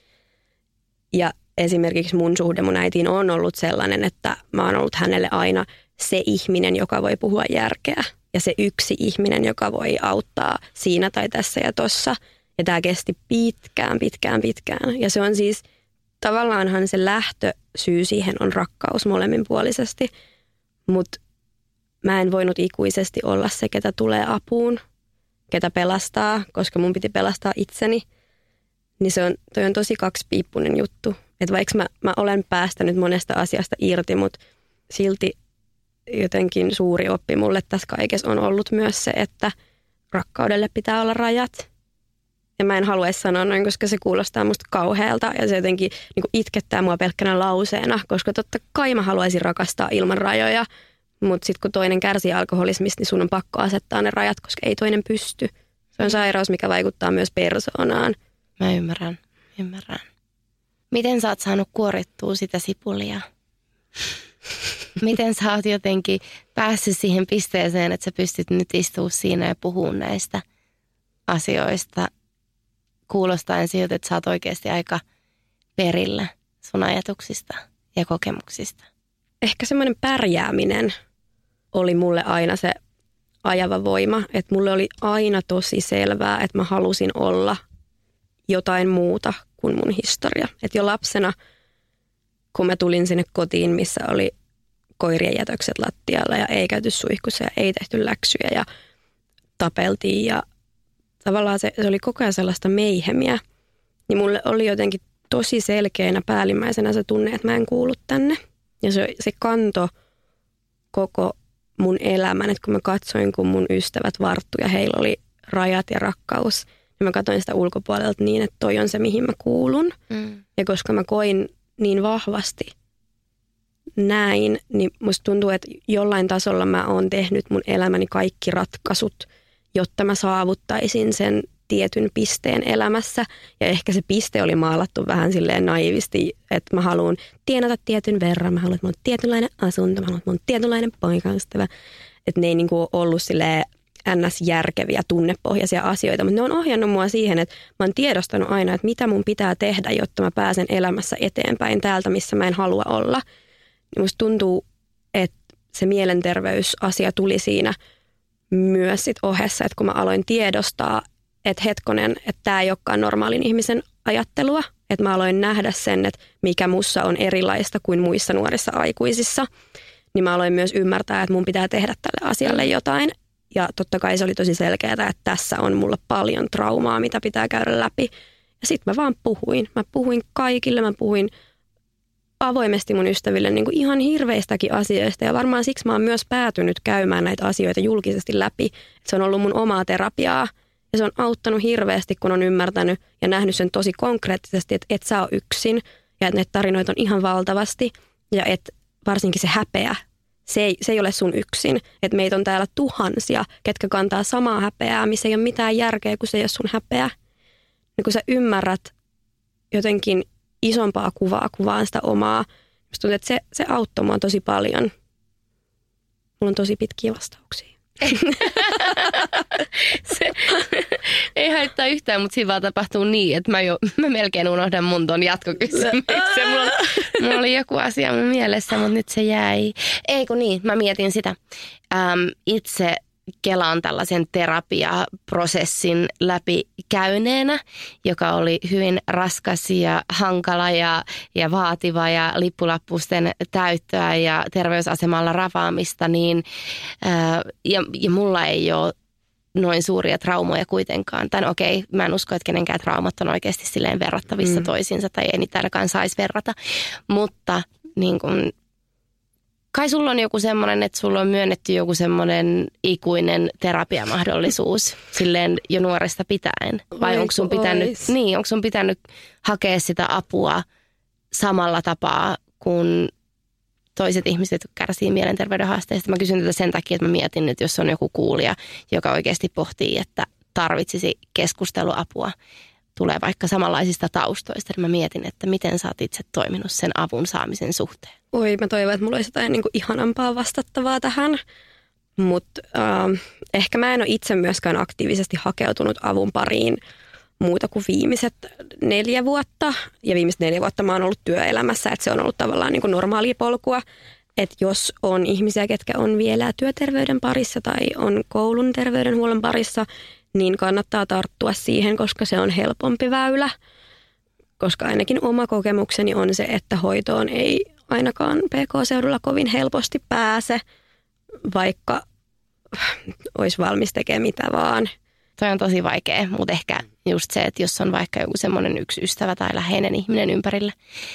Ja esimerkiksi mun suhde mun äitiin on ollut sellainen, että mä oon ollut hänelle aina se ihminen, joka voi puhua järkeä ja se yksi ihminen, joka voi auttaa siinä tai tässä ja tossa. Ja tämä kesti pitkään, pitkään, pitkään. Ja se on siis tavallaanhan se lähtösyy siihen on rakkaus molemminpuolisesti, mutta mä en voinut ikuisesti olla se, ketä tulee apuun, ketä pelastaa, koska mun piti pelastaa itseni. Niin se on, toi on tosi kaksipiippunen juttu, Että vaikka mä, mä olen päästänyt monesta asiasta irti, mutta silti jotenkin suuri oppi mulle tässä kaikessa on ollut myös se, että rakkaudelle pitää olla rajat. Ja mä en haluaisi sanoa noin, koska se kuulostaa musta kauhealta ja se jotenkin niin kuin itkettää mua pelkkänä lauseena, koska totta kai mä haluaisin rakastaa ilman rajoja, mutta sitten kun toinen kärsii alkoholismista, niin sun on pakko asettaa ne rajat, koska ei toinen pysty. Se on sairaus, mikä vaikuttaa myös persoonaan. Mä ymmärrän, ymmärrän. Miten sä oot saanut kuorittua sitä sipulia? Miten sä oot jotenkin päässyt siihen pisteeseen, että sä pystyt nyt istumaan siinä ja puhumaan näistä asioista, kuulostaen siltä, että sä oot oikeasti aika perillä sun ajatuksista ja kokemuksista? Ehkä semmoinen pärjääminen oli mulle aina se ajava voima, että mulle oli aina tosi selvää, että mä halusin olla jotain muuta kuin mun historia. Että jo lapsena, kun mä tulin sinne kotiin, missä oli koirien jätökset lattialla ja ei käyty suihkussa ja ei tehty läksyjä ja tapeltiin ja tavallaan se, se oli koko ajan sellaista meihemiä, niin mulle oli jotenkin tosi selkeänä päällimmäisenä se tunne, että mä en kuulu tänne. Ja se, se kanto koko mun elämän, että kun mä katsoin, kun mun ystävät varttu ja heillä oli rajat ja rakkaus, niin mä katsoin sitä ulkopuolelta niin, että toi on se, mihin mä kuulun. Mm. Ja koska mä koin niin vahvasti näin, niin musta tuntuu, että jollain tasolla mä oon tehnyt mun elämäni kaikki ratkaisut, jotta mä saavuttaisin sen tietyn pisteen elämässä. Ja ehkä se piste oli maalattu vähän silleen naivisti, että mä haluan tienata tietyn verran, mä haluan, että mä oon tietynlainen asunto, mä haluan, että mä oon tietynlainen poikaystävä. Että ne ei niinku ollut silleen ns-järkeviä tunnepohjaisia asioita, mutta ne on ohjannut mua siihen, että mä oon tiedostanut aina, että mitä mun pitää tehdä, jotta mä pääsen elämässä eteenpäin täältä, missä mä en halua olla. Niin musta tuntuu, että se mielenterveysasia tuli siinä myös sit ohessa, että kun mä aloin tiedostaa, että hetkonen, että tämä ei olekaan normaalin ihmisen ajattelua, että mä aloin nähdä sen, että mikä mussa on erilaista kuin muissa nuorissa aikuisissa, niin mä aloin myös ymmärtää, että mun pitää tehdä tälle asialle jotain. Ja totta kai se oli tosi selkeää, että tässä on mulla paljon traumaa, mitä pitää käydä läpi. Ja sitten mä vaan puhuin. Mä puhuin kaikille, mä puhuin avoimesti mun ystäville niin kuin ihan hirveistäkin asioista. Ja varmaan siksi mä oon myös päätynyt käymään näitä asioita julkisesti läpi. Että se on ollut mun omaa terapiaa. Ja se on auttanut hirveästi, kun on ymmärtänyt ja nähnyt sen tosi konkreettisesti, että et sä ole yksin. Ja että ne tarinoita on ihan valtavasti. Ja että varsinkin se häpeä. Se ei, se ei ole sun yksin. Että meitä on täällä tuhansia, ketkä kantaa samaa häpeää, missä ei ole mitään järkeä, kun se ei ole sun häpeä. Niin kun sä ymmärrät jotenkin isompaa kuvaa, kuvaan sitä omaa. Musta tuntuu, että se, se auttoi mua tosi paljon. Mulla on tosi pitkiä vastauksia. Se ei haittaa yhtään, mutta siinä vaan tapahtuu niin, että mä, jo, mä melkein unohdan mun ton jatkokysymyksen. Mulla, mulla oli joku asia mun mielessä, mutta nyt se jäi. Ei kun niin, mä mietin sitä. Ähm, itse kelaan tällaisen terapiaprosessin läpi käyneenä, joka oli hyvin raskas ja hankala ja, ja vaativa ja lippulappusten täyttöä ja terveysasemalla ravaamista, niin ää, ja, ja mulla ei ole noin suuria traumoja kuitenkaan. Tai no, okei, mä en usko, että kenenkään traumat on oikeasti silleen verrattavissa mm. toisiinsa tai ei niitä ainakaan saisi verrata, mutta niin kun, kai sulla on joku semmoinen, että sulla on myönnetty joku semmoinen ikuinen terapiamahdollisuus silleen jo nuoresta pitäen? Vai onko sun, pitänyt, niin, onko sun pitänyt hakea sitä apua samalla tapaa kuin toiset ihmiset, jotka kärsii mielenterveyden haasteista? Mä kysyn tätä sen takia, että mä mietin, että jos on joku kuulija, joka oikeasti pohtii, että tarvitsisi keskusteluapua, tulee vaikka samanlaisista taustoista, niin mä mietin, että miten sä oot itse toiminut sen avun saamisen suhteen. Oi, mä toivon, että mulla olisi jotain niin kuin ihanampaa vastattavaa tähän, mutta äh, ehkä mä en ole itse myöskään aktiivisesti hakeutunut avun pariin muuta kuin viimeiset neljä vuotta. Ja viimeiset neljä vuotta mä oon ollut työelämässä, että se on ollut tavallaan niin kuin normaalia polkua. Että jos on ihmisiä, ketkä on vielä työterveyden parissa tai on koulun terveydenhuollon parissa, niin kannattaa tarttua siihen, koska se on helpompi väylä. Koska ainakin oma kokemukseni on se, että hoitoon ei ainakaan P K-seudulla kovin helposti pääse, vaikka olisi valmis tekemään mitä vaan. Toi on tosi vaikea, mutta ehkä just se, että jos on vaikka joku semmoinen yksi ystävä tai läheinen ihminen ympärillä,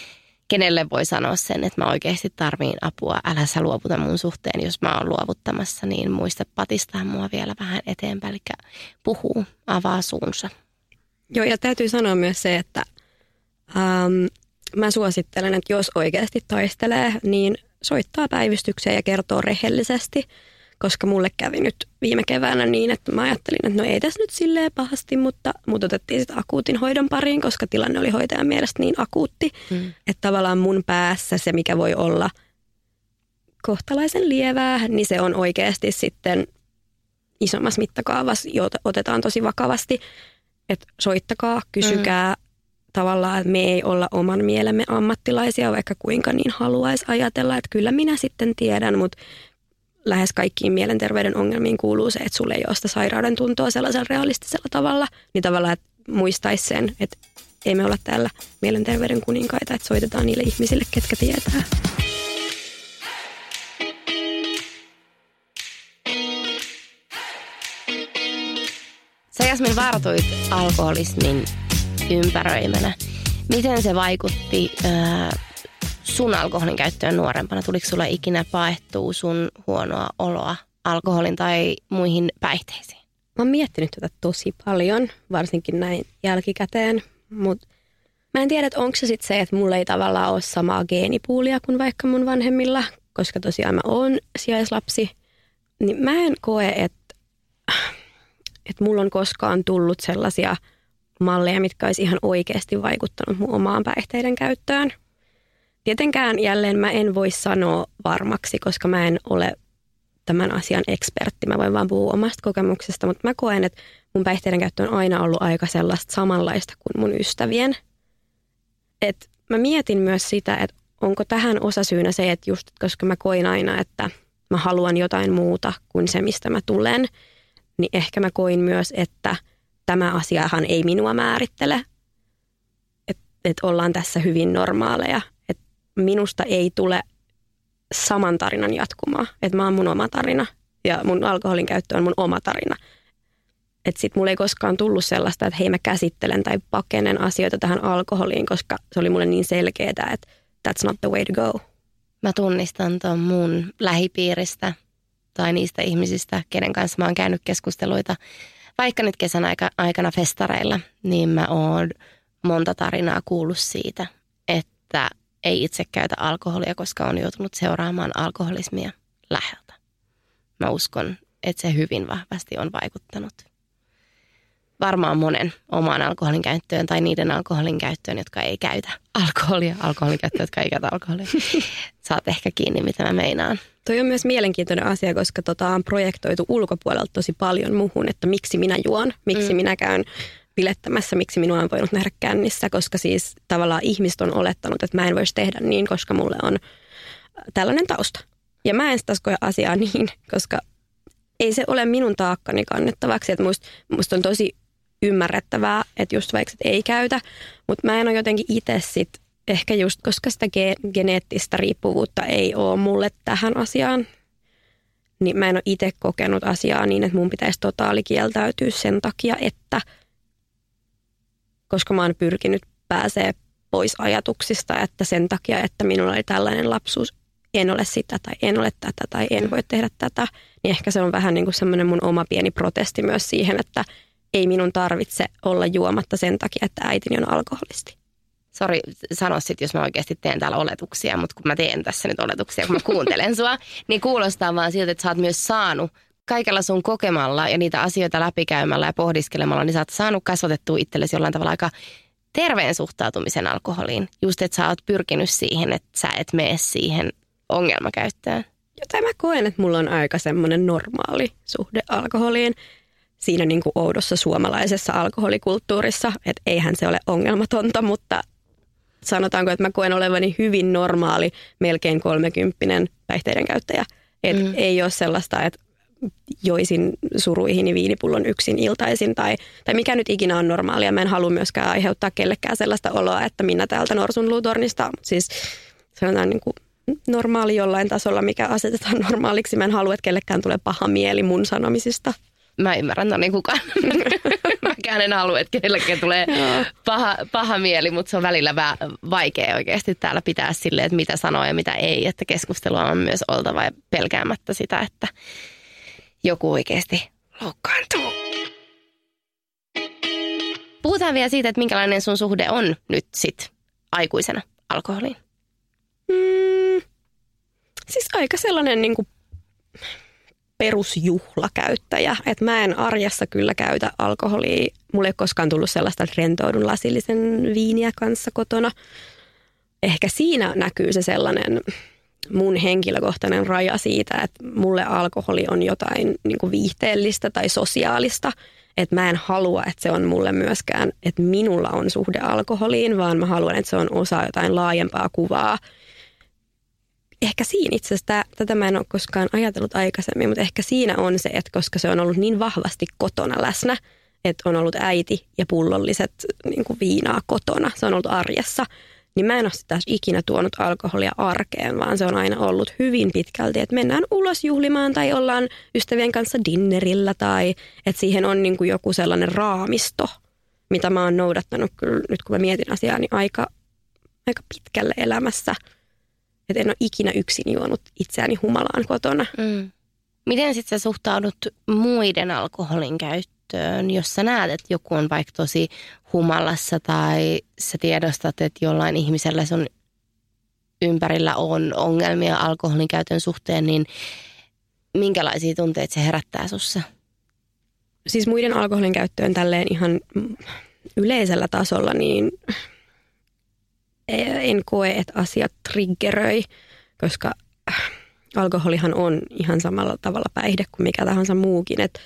kenelle voi sanoa sen, että mä oikeasti tarviin apua, älä sä luovuta mun suhteen, jos mä oon luovuttamassa, niin muista patistaa mua vielä vähän eteenpäin, eli puhuu, avaa suunsa. Joo, ja täytyy sanoa myös se, että ähm, mä suosittelen, että jos oikeasti taistelee, niin soittaa päivystykseen ja kertoo rehellisesti, koska mulle kävi nyt viime keväänä niin, että mä ajattelin, että no ei tässä nyt silleen pahasti, mutta mut otettiin sitten akuutin hoidon pariin, koska tilanne oli hoitajan mielestä niin akuutti, mm. että tavallaan mun päässä se, mikä voi olla kohtalaisen lievää, niin se on oikeasti sitten isommassa mittakaavassa, jota otetaan tosi vakavasti, että soittakaa, kysykää, mm. tavallaan, että me ei olla oman mielemme ammattilaisia, vaikka kuinka niin haluaisi ajatella, että kyllä minä sitten tiedän, mutta lähes kaikkiin mielenterveyden ongelmiin kuuluu se, että sulle ei ole sitä sairauden tuntoa sellaisella realistisella tavalla, niin tavallaan, että muistaisi sen, että ei me olla täällä mielenterveyden kuninkaita, että soitetaan niille ihmisille, ketkä tietää. Sä, Jasmin, vartuit alkoholismin ympäröimänä. Miten se vaikutti äh, sun alkoholin käyttöön nuorempana? Tuliko sulla ikinä paettua sun huonoa oloa alkoholin tai muihin päihteisiin? Mä oon miettinyt tätä tosi paljon, varsinkin näin jälkikäteen, mutta mä en tiedä, että onko se sitten se, että mulla ei tavallaan ole samaa geenipuulia kuin vaikka mun vanhemmilla, koska tosiaan mä oon sijaislapsi, niin mä en koe, että, että mulla on koskaan tullut sellaisia malleja, mitkä olisi ihan oikeasti vaikuttanut mun omaan päihteiden käyttöön. Tietenkään jälleen mä en voi sanoa varmaksi, koska mä en ole tämän asian ekspertti. Mä voin vaan puhua omasta kokemuksesta, mutta mä koen, että mun päihteiden käyttö on aina ollut aika sellaista samanlaista kuin mun ystävien. Et mä mietin myös sitä, että onko tähän osasyynä se, että just koska mä koin aina, että mä haluan jotain muuta kuin se, mistä mä tulen, niin ehkä mä koin myös, että tämä asiahan ei minua määrittele. Että et ollaan tässä hyvin normaaleja. Että minusta ei tule saman tarinan jatkumaa. Että mä oon mun oma tarina ja mun alkoholin käyttö on mun oma tarina. Että sit mulla ei koskaan tullut sellaista, että hei mä käsittelen tai pakenen asioita tähän alkoholiin, koska se oli mulle niin selkeää, että that's not the way to go. Mä tunnistan ton mun lähipiiristä tai niistä ihmisistä, kenen kanssa mä oon käynyt keskusteluita. Vaikka nyt kesän aikana festareilla, niin mä oon monta tarinaa kuullut siitä, että ei itse käytä alkoholia, koska on joutunut seuraamaan alkoholismia läheltä. Mä uskon, että se hyvin vahvasti on vaikuttanut varmaan monen omaan alkoholin käyttöön tai niiden alkoholin käyttöön, jotka ei käytä alkoholia. Alkoholin käyttöön, jotka ei käytä alkoholia. Saat ehkä kiinni, mitä mä meinaan. Toi on myös mielenkiintoinen asia, koska tota on projektoitu ulkopuolelta tosi paljon muhun, että miksi minä juon, miksi mm. minä käyn bilettämässä, miksi minua on voinut nähdä kännissä, koska siis tavallaan ihmiset on olettanut, että mä en voisi tehdä niin, koska mulle on tällainen tausta. Ja mä en sitä koe asiaa niin, koska ei se ole minun taakkani kannettavaksi, että musta, musta on tosi ymmärrettävää, että just vaikka et ei käytä, mutta mä en ole jotenkin itse sit, ehkä just koska sitä ge- geneettistä riippuvuutta ei ole mulle tähän asiaan, niin mä en ole itse kokenut asiaa niin, että mun pitäisi totaalikieltäytyä sen takia, että koska mä oon pyrkinyt pääsee pois ajatuksista, että sen takia, että minulla oli tällainen lapsuus, en ole sitä tai en ole tätä tai en voi tehdä tätä, niin ehkä se on vähän niin kuin semmoinen mun oma pieni protesti myös siihen, että ei minun tarvitse olla juomatta sen takia, että äitini on alkoholisti. Sori, sano sit, jos mä oikeasti teen täällä oletuksia, mutta kun mä teen tässä nyt oletuksia, kun mä kuuntelen sua, niin kuulostaa vaan siltä, että sä oot myös saanut kaikella sun kokemalla ja niitä asioita läpikäymällä ja pohdiskelemalla, niin sä oot saanut kasvatettua itsellesi jollain tavalla aika terveen suhtautumisen alkoholiin. Just, että sä oot pyrkinyt siihen, että sä et mene siihen ongelmakäyttöön. Joten mä koen, että mulla on aika semmoinen normaali suhde alkoholiin siinä niin kuin oudossa suomalaisessa alkoholikulttuurissa, että eihän se ole ongelmatonta, mutta sanotaanko, että mä koen olevani hyvin normaali, melkein kolmekymppinen päihteiden käyttäjä. Että mm. ei ole sellaista, että joisin suruihini viinipullon yksin iltaisin tai, tai mikä nyt ikinä on normaalia. Mä en halua myöskään aiheuttaa kellekään sellaista oloa, että minä täältä Norsunluutornista, siis sanotaan niin kuin normaali jollain tasolla, mikä asetetaan normaaliksi. Mä en halua, että kellekään tulee paha mieli mun sanomisista. mä ymmärrän toni kukaan. Mäkään en halua, että kenellekin tulee paha, paha mieli, mutta se on välillä vähän vaikea oikeasti täällä pitää silleen, että mitä sanoo ja mitä ei. Että keskustelua on myös oltava ja pelkäämättä sitä, että joku oikeasti loukkaantuu. Puhutaan vielä siitä, että minkälainen sun suhde on nyt sit aikuisena alkoholiin. Mm, siis aika sellainen niin kuin perusjuhlakäyttäjä. Että mä en arjessa kyllä käytä alkoholia. Mulla ei ole koskaan tullut sellaista, että rentoudun lasillisen viiniä kanssa kotona. Ehkä siinä näkyy se sellainen mun henkilökohtainen raja siitä, että mulle alkoholi on jotain niin kuin viihteellistä tai sosiaalista. Että mä en halua, että se on mulle myöskään, että minulla on suhde alkoholiin, vaan mä haluan, että se on osa jotain laajempaa kuvaa. Ehkä siinä itse asiassa, tätä mä en ole koskaan ajatellut aikaisemmin, mutta ehkä siinä on se, että koska se on ollut niin vahvasti kotona läsnä, että on ollut äiti ja pullolliset niin kuin viinaa kotona, se on ollut arjessa, niin mä en ole sitä ikinä tuonut alkoholia arkeen, vaan se on aina ollut hyvin pitkälti, että mennään ulos juhlimaan tai ollaan ystävien kanssa dinnerillä tai että siihen on niin kuin joku sellainen raamisto, mitä mä oon noudattanut kyllä nyt kun mä mietin asiaa, niin aika, aika pitkälle elämässä. Että en ole ikinä yksin juonut itseäni humalaan kotona. Mm. Miten sitten sä suhtaudut muiden alkoholin käyttöön, jos sä näet, että joku on vaikka tosi humalassa tai sä tiedostat, että jollain ihmisellä sun ympärillä on ongelmia alkoholin käytön suhteen, niin minkälaisia tunteita se herättää sussa? Siis muiden alkoholin käyttöön tälleen ihan yleisellä tasolla, niin en koe, että asiat triggeröi, koska alkoholihan on ihan samalla tavalla päihde kuin mikä tahansa muukin. Et,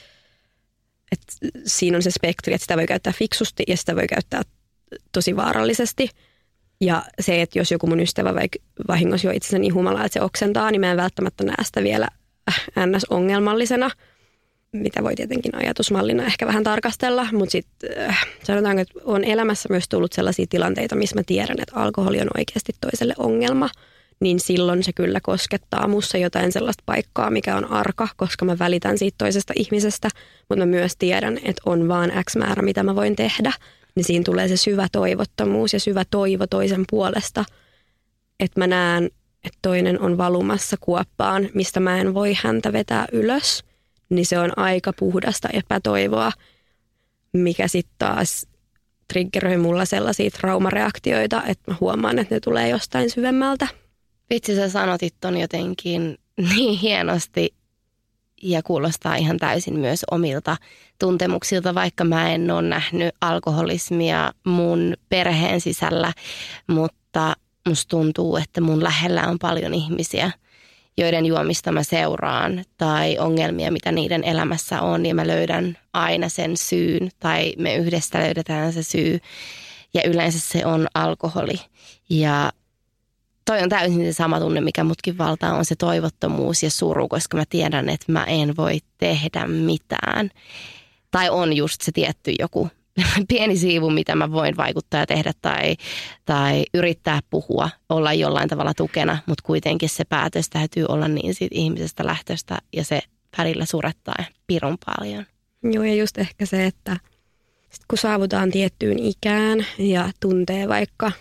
et siinä on se spektri, että sitä voi käyttää fiksusti ja sitä voi käyttää tosi vaarallisesti. Ja se, että jos joku mun ystävä vaikka vahingossa jo itsensä niin humalaa, että se oksentaa, niin mä en välttämättä näe sitä vielä ns-ongelmallisena, mitä voi tietenkin ajatusmallina ehkä vähän tarkastella, mutta sitten äh, sanotaanko, että on elämässä myös tullut sellaisia tilanteita, missä mä tiedän, että alkoholi on oikeasti toiselle ongelma, niin silloin se kyllä koskettaa mussa jotain sellaista paikkaa, mikä on arka, koska mä välitän siitä toisesta ihmisestä, mutta mä myös tiedän, että on vaan X määrä, mitä mä voin tehdä, niin siinä tulee se syvä toivottomuus ja syvä toivo toisen puolesta, että mä näen, että toinen on valumassa kuoppaan, mistä mä en voi häntä vetää ylös, niin se on aika puhdasta epätoivoa, mikä sitten taas triggeröi mulla sellaisia traumareaktioita, että mä huomaan, että ne tulee jostain syvemmältä. Vitsi, sä sanotit ton jotenkin niin hienosti ja kuulostaa ihan täysin myös omilta tuntemuksilta, vaikka mä en ole nähnyt alkoholismia mun perheen sisällä, mutta musta tuntuu, että mun lähellä on paljon ihmisiä, joiden juomista mä seuraan tai ongelmia, mitä niiden elämässä on, ja mä löydän aina sen syyn tai me yhdessä löydetään se syy ja yleensä se on alkoholi. Ja toi on täysin se sama tunne, mikä mutkin valtaa, on se toivottomuus ja suru, koska mä tiedän, että mä en voi tehdä mitään. Tai on just se tietty joku pieni siivu, mitä mä voin vaikuttaa ja tehdä tai, tai yrittää puhua, olla jollain tavalla tukena, mutta kuitenkin se päätös täytyy olla niin siitä ihmisestä lähtöstä ja se välillä surettaa pirun paljon. Joo, ja just ehkä se, että sit kun saavutaan tiettyyn ikään ja tuntee vaikka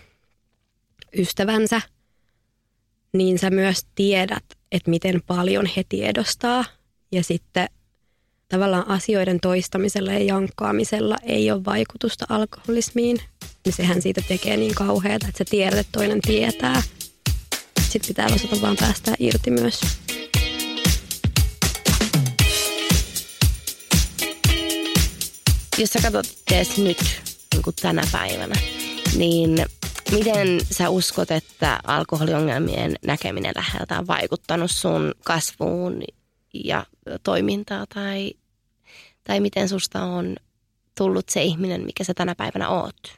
ystävänsä, niin sä myös tiedät, että miten paljon he tiedostaa ja sitten tavallaan asioiden toistamisella ja jankkaamisella ei ole vaikutusta alkoholismiin, niin sehän siitä tekee niin kauheata, että sä tiedät, että toinen tietää. Sitten pitää osata vaan päästää irti myös. Jos sä katsot edes nyt niin kuin tänä päivänä, niin miten sä uskot, että alkoholiongelmien näkeminen läheltä on vaikuttanut sun kasvuun ja toimintaa tai, tai miten susta on tullut se ihminen, mikä sä tänä päivänä oot?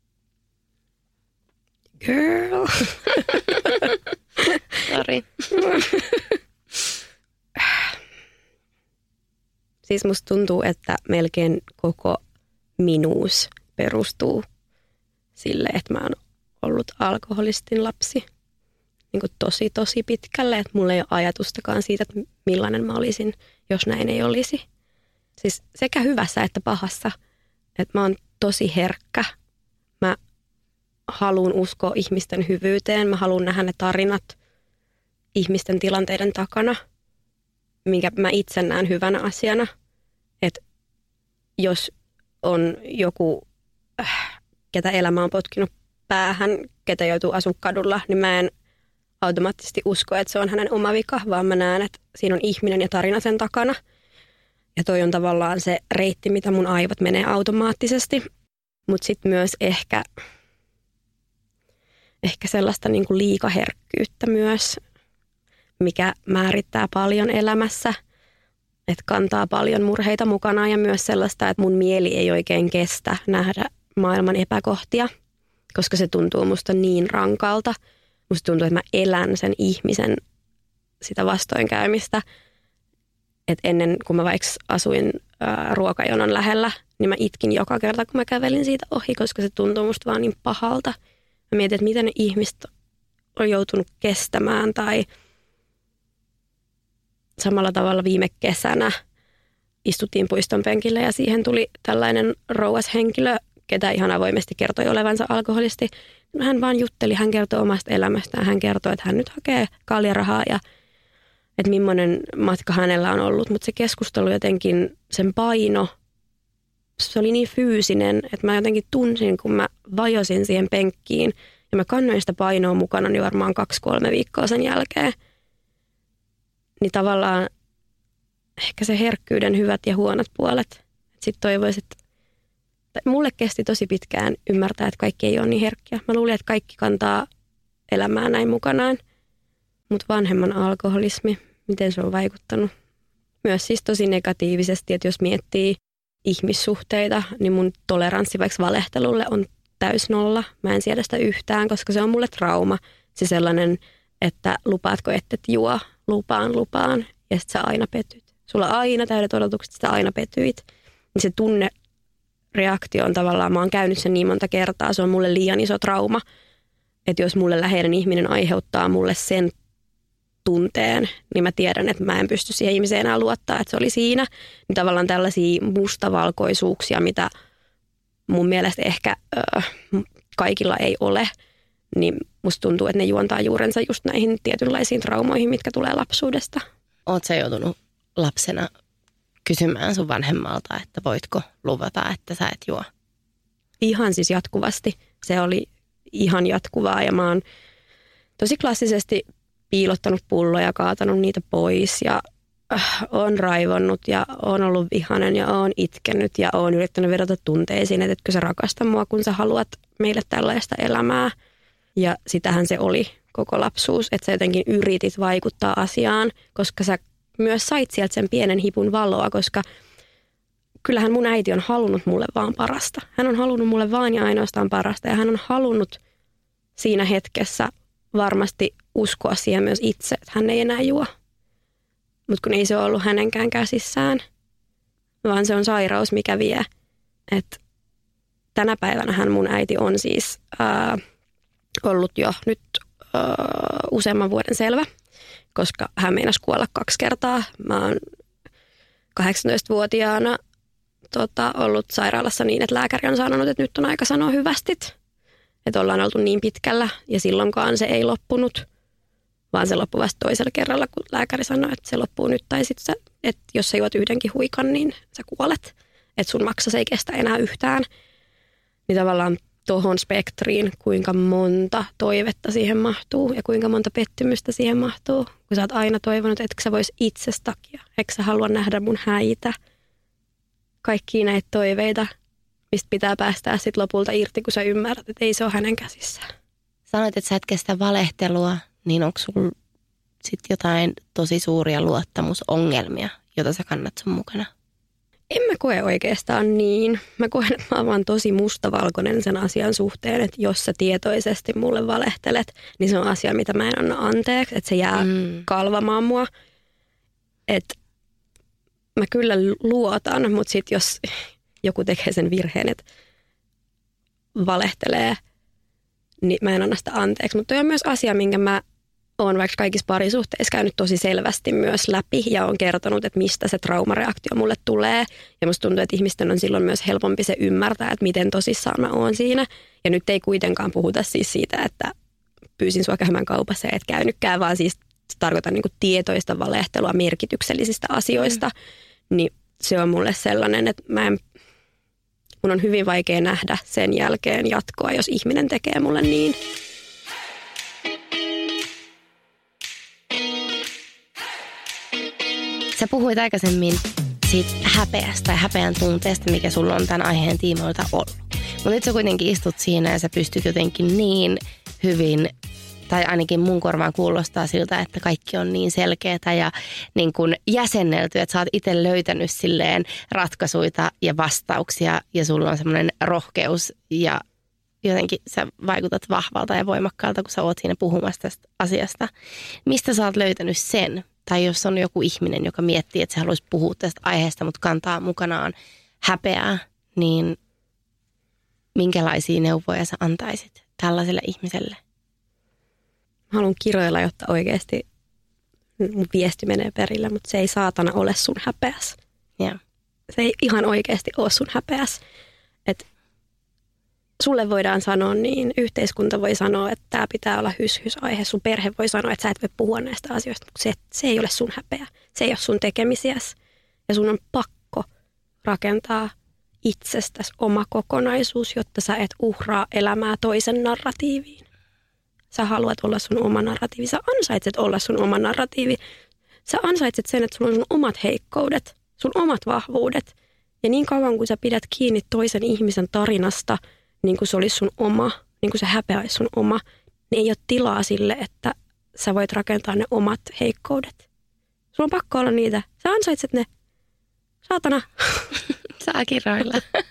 Girl. Sori. Siis musta tuntuu, että melkein koko minuus perustuu sille, että mä oon ollut alkoholistin lapsi. Niin kuin tosi, tosi pitkälle, että mulla ei ole ajatustakaan siitä, että millainen mä olisin, jos näin ei olisi. Siis sekä hyvässä että pahassa. Että mä oon tosi herkkä. Mä haluan uskoa ihmisten hyvyyteen. Mä haluan nähdä ne tarinat ihmisten tilanteiden takana, minkä mä itse näen hyvänä asiana. Että jos on joku, äh, ketä elämä on potkinut päähän, ketä joutuu asua kadulla, niin mä en automaattisesti usko, että se on hänen oma vika, vaan mä näen, että siinä on ihminen ja tarina sen takana. Ja toi on tavallaan se reitti, mitä mun aivot menee automaattisesti. Mutta sitten myös ehkä, ehkä sellaista niinku liikaherkkyyttä myös, mikä määrittää paljon elämässä. Että kantaa paljon murheita mukana ja myös sellaista, että mun mieli ei oikein kestä nähdä maailman epäkohtia, koska se tuntuu musta niin rankalta. Musta tuntuu, että mä elän sen ihmisen sitä vastoinkäymistä. Että ennen kuin mä vaikka asuin ää, ruokajonon lähellä, niin mä itkin joka kerta, kun mä kävelin siitä ohi, koska se tuntuu musta vaan niin pahalta. Mä mietin, että miten ne ihmiset on joutunut kestämään tai samalla tavalla viime kesänä istuttiin puiston penkillä ja siihen tuli tällainen rouas henkilö, ketä ihan avoimesti kertoi olevansa alkoholisti. Hän vaan jutteli, hän kertoi omasta elämästään, hän kertoi, että hän nyt hakee kaljarahaa ja että millainen matka hänellä on ollut. Mutta se keskustelu jotenkin, sen paino, se oli niin fyysinen, että mä jotenkin tunsin, kun mä vajosin siihen penkkiin ja mä kannoin sitä painoa mukana niin varmaan kaksi-kolme viikkoa sen jälkeen. Niin tavallaan ehkä se herkkyyden hyvät ja huonot puolet. Sitten toivoisin, että mulle kesti tosi pitkään ymmärtää, että kaikki ei ole niin herkkiä. Mä luulin, että kaikki kantaa elämää näin mukanaan. Mutta vanhemman alkoholismi, miten se on vaikuttanut? Myös siis tosi negatiivisesti, että jos miettii ihmissuhteita, niin mun toleranssi vaikka valehtelulle on täys nolla. Mä en siedä sitä yhtään, koska se on mulle trauma. Se sellainen, että lupaatko, että et juo, lupaan, lupaan, ja sitten sä aina petyt. Sulla on aina täydet odotukset, että sä aina petyit. Niin se tunnereaktio on tavallaan, mä oon käynyt sen niin monta kertaa, se on mulle liian iso trauma. Että jos mulle läheinen ihminen aiheuttaa mulle sen tunteen, niin mä tiedän, että mä en pysty siihen ihmiseen enää luottaa, että se oli siinä. Niin tavallaan tällaisia mustavalkoisuuksia, mitä mun mielestä ehkä äh, kaikilla ei ole, niin musta tuntuu, että ne juontaa juurensa just näihin tietynlaisiin traumoihin, mitkä tulee lapsuudesta. Oot sä joutunut lapsena kysymään sun vanhemmalta, että voitko luvata, että sä et juo? Ihan siis jatkuvasti. Se oli ihan jatkuvaa ja mä oon tosi klassisesti piilottanut pulloja, kaatanut niitä pois ja äh, oon raivonnut ja oon ollut vihainen ja oon itkenyt ja oon yrittänyt vedota tunteisiin, että etkö sä rakasta mua, kun sä haluat meille tällaista elämää. Ja sitähän se oli koko lapsuus, että sä jotenkin yritit vaikuttaa asiaan, koska sä myös sait sieltä sen pienen hipun valoa, koska kyllähän mun äiti on halunnut mulle vaan parasta. Hän on halunnut mulle vaan ja ainoastaan parasta ja hän on halunnut siinä hetkessä varmasti uskoa siihen myös itse, että hän ei enää juo. Mutta kun ei se ole ollut hänenkään käsissään, vaan se on sairaus, mikä vie. Et tänä päivänä mun äiti on siis ää, ollut jo nyt ää, useamman vuoden selvä, koska hän meinasi kuolla kaksi kertaa. Mä oon kahdeksantoistavuotiaana tota, ollut sairaalassa niin, että lääkäri on sanonut, että nyt on aika sanoa hyvästit. Että ollaan oltu niin pitkällä ja silloinkaan se ei loppunut, vaan se loppui vasta toisella kerralla, kun lääkäri sanoi, että se loppuu nyt. Tai sitten, että jos sä juot yhdenkin huikan, niin sä kuolet. Että sun maksas ei kestä enää yhtään. Niin tavallaan tuohon spektriin, kuinka monta toivetta siihen mahtuu ja kuinka monta pettymystä siihen mahtuu. Kun sä oot aina toivonut, että sä vois itsestä takia. Eikö sä halua nähdä mun häitä? Kaikkia näitä toiveita, mistä pitää päästää sit lopulta irti, kun sä ymmärrät, että ei se ole hänen käsissään. Sanoit, että sä et kestä valehtelua, niin onko sulla sitten jotain tosi suuria luottamusongelmia, joita sä kannat sun mukana? En mä koe oikeastaan niin. Mä koen, että mä oon vaan tosi mustavalkoinen sen asian suhteen, että jos sä tietoisesti mulle valehtelet, niin se on asia, mitä mä en anna anteeksi, että se jää mm. kalvamaan mua. Että mä kyllä luotan, mutta sitten jos joku tekee sen virheen, että valehtelee, niin mä en anna sitä anteeksi. Mutta toi on myös asia, minkä mä olen vaikka kaikissa parisuhteissa käynyt tosi selvästi myös läpi ja on kertonut, että mistä se traumareaktio mulle tulee. Ja musta tuntuu, että ihmisten on silloin myös helpompi se ymmärtää, että miten tosissaan mä oon siinä. Ja nyt ei kuitenkaan puhuta siis siitä, että pyysin sua käymään kaupassa ja et käynytkään, vaan siis tarkoitan niin kuin tietoista valehtelua merkityksellisistä asioista. Mm. Niin se on mulle sellainen, että mä en, mun on hyvin vaikea nähdä sen jälkeen jatkoa, jos ihminen tekee mulle niin. Sä puhuit aikaisemmin siitä häpeästä ja häpeän tunteesta, mikä sulla on tämän aiheen tiimoilta ollut. Mutta nyt sä kuitenkin istut siinä ja sä pystyt jotenkin niin hyvin, tai ainakin mun korvaan kuulostaa siltä, että kaikki on niin selkeätä ja niin kuin jäsennelty, että sä oot itse löytänyt silleen ratkaisuita ja vastauksia ja sulla on semmoinen rohkeus ja jotenkin sä vaikutat vahvalta ja voimakkaalta, kun sä oot siinä puhumassa tästä asiasta. Mistä sä oot löytänyt sen? Tai jos on joku ihminen, joka miettii, että se haluaisi puhua tästä aiheesta, mutta kantaa mukanaan häpeää, niin minkälaisia neuvoja sä antaisit tällaiselle ihmiselle? Mä haluan kiroilla, jotta oikeasti mun viesti menee perille, mutta se ei saatana ole sun häpeäs. Yeah. Se ei ihan oikeasti ole sun häpeäs. Et sulle voidaan sanoa niin, yhteiskunta voi sanoa, että tämä pitää olla hys-hys-aihe. Sun perhe voi sanoa, että sä et voi puhua näistä asioista, mutta se, se ei ole sun häpeä. Se ei ole sun tekemisiäs. Ja sun on pakko rakentaa itsestäsi oma kokonaisuus, jotta sä et uhraa elämää toisen narratiiviin. Sä haluat olla sun oma narratiivi. Sä ansaitset olla sun oma narratiivi. Sä ansaitset sen, että sulla on sun omat heikkoudet, sun omat vahvuudet. Ja niin kauan kun sä pidät kiinni toisen ihmisen tarinasta, niin kuin se olisi sun oma, niin kuin se häpeä olisi sun oma, niin ei ole tilaa sille, että sä voit rakentaa ne omat heikkoudet. Sulla on pakko olla niitä. Sä ansaitset ne. Saatana. Saa kiroilla.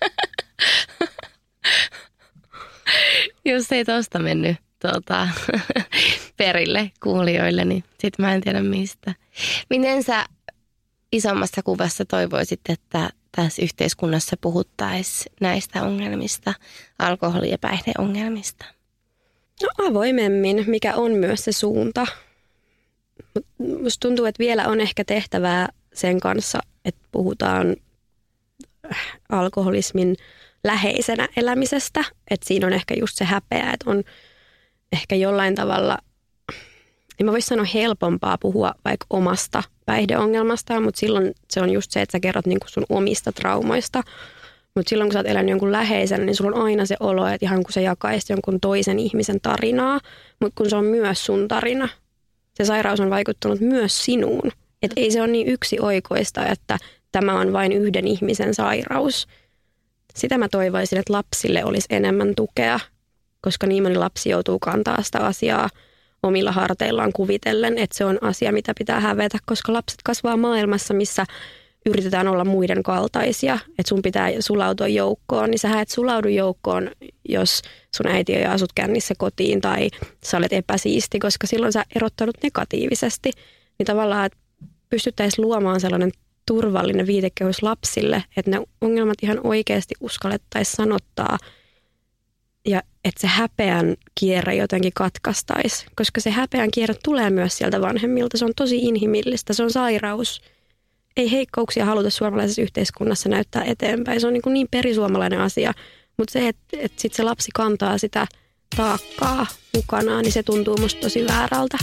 Jos ei tosta mennyt tuota, perille kuulijoille, niin sit mä en tiedä mistä. Miten sä isommassa kuvassa toivoisit, että tässä yhteiskunnassa puhuttaisiin näistä ongelmista, alkoholi- ja päihdeongelmista? No avoimemmin, mikä on myös se suunta. Musta tuntuu, että vielä on ehkä tehtävää sen kanssa, että puhutaan alkoholismin läheisenä elämisestä. Että siinä on ehkä just se häpeä, että on ehkä jollain tavalla, en mä vois sanoa helpompaa puhua vaikka omasta päihdeongelmasta, mutta silloin se on just se, että sä kerrot niinku sun omista traumoista. Mutta silloin kun sä oot elänyt jonkun läheisen, niin sulla on aina se olo, että ihan kun sä jakaisit jonkun toisen ihmisen tarinaa, mutta kun se on myös sun tarina. Se sairaus on vaikuttanut myös sinuun. Että ei se ole niin yksioikoista, että tämä on vain yhden ihmisen sairaus. Sitä mä toivoisin, että lapsille olisi enemmän tukea, koska niin moni lapsi joutuu kantaa sitä asiaa omilla harteillaan kuvitellen, että se on asia, mitä pitää hävetä, koska lapset kasvaa maailmassa, missä yritetään olla muiden kaltaisia, että sun pitää sulautua joukkoon, niin sä et sulaudu joukkoon, jos sun äiti ei asut kännissä kotiin tai sä olet epäsiisti, koska silloin sä erottanut negatiivisesti. Niin tavallaan, että pystyttäisiin luomaan sellainen turvallinen viitekehys lapsille, että ne ongelmat ihan oikeasti uskallettaisiin sanottaa ja että se häpeän kierre jotenkin katkaistaisi, koska se häpeän kierre tulee myös sieltä vanhemmilta. Se on tosi inhimillistä, se on sairaus. Ei heikkouksia haluta suomalaisessa yhteiskunnassa näyttää eteenpäin. Se on niin, kuin niin perisuomalainen asia, mutta se, että, että sit se lapsi kantaa sitä taakkaa mukanaan, niin se tuntuu musta tosi väärältä.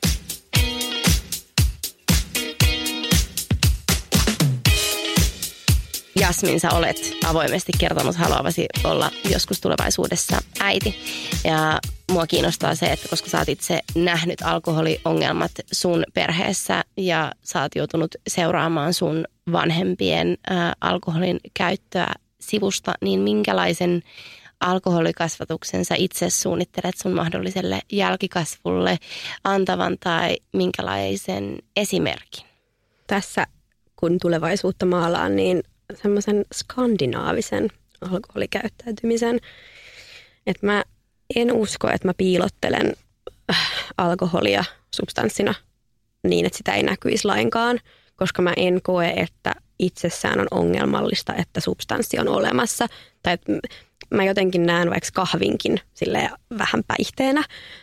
Jasmin, sä olet avoimesti kertonut haluavasi olla joskus tulevaisuudessa äiti. Ja mua kiinnostaa se, että koska sä oot itse nähnyt alkoholiongelmat sun perheessä ja sä oot joutunut seuraamaan sun vanhempien ä, alkoholin käyttöä sivusta, niin minkälaisen alkoholikasvatuksen sä itse suunnittelet sun mahdolliselle jälkikasvulle antavan tai minkälaisen esimerkin? Tässä kun tulevaisuutta maalaan, niin semmoisen skandinaavisen alkoholikäyttäytymisen, että mä en usko, että mä piilottelen alkoholia substanssina niin, että sitä ei näkyisi lainkaan, koska mä en koe, että itsessään on ongelmallista, että substanssi on olemassa. Tai että mä jotenkin näen vaikka kahvinkin silleen vähän päihteenä,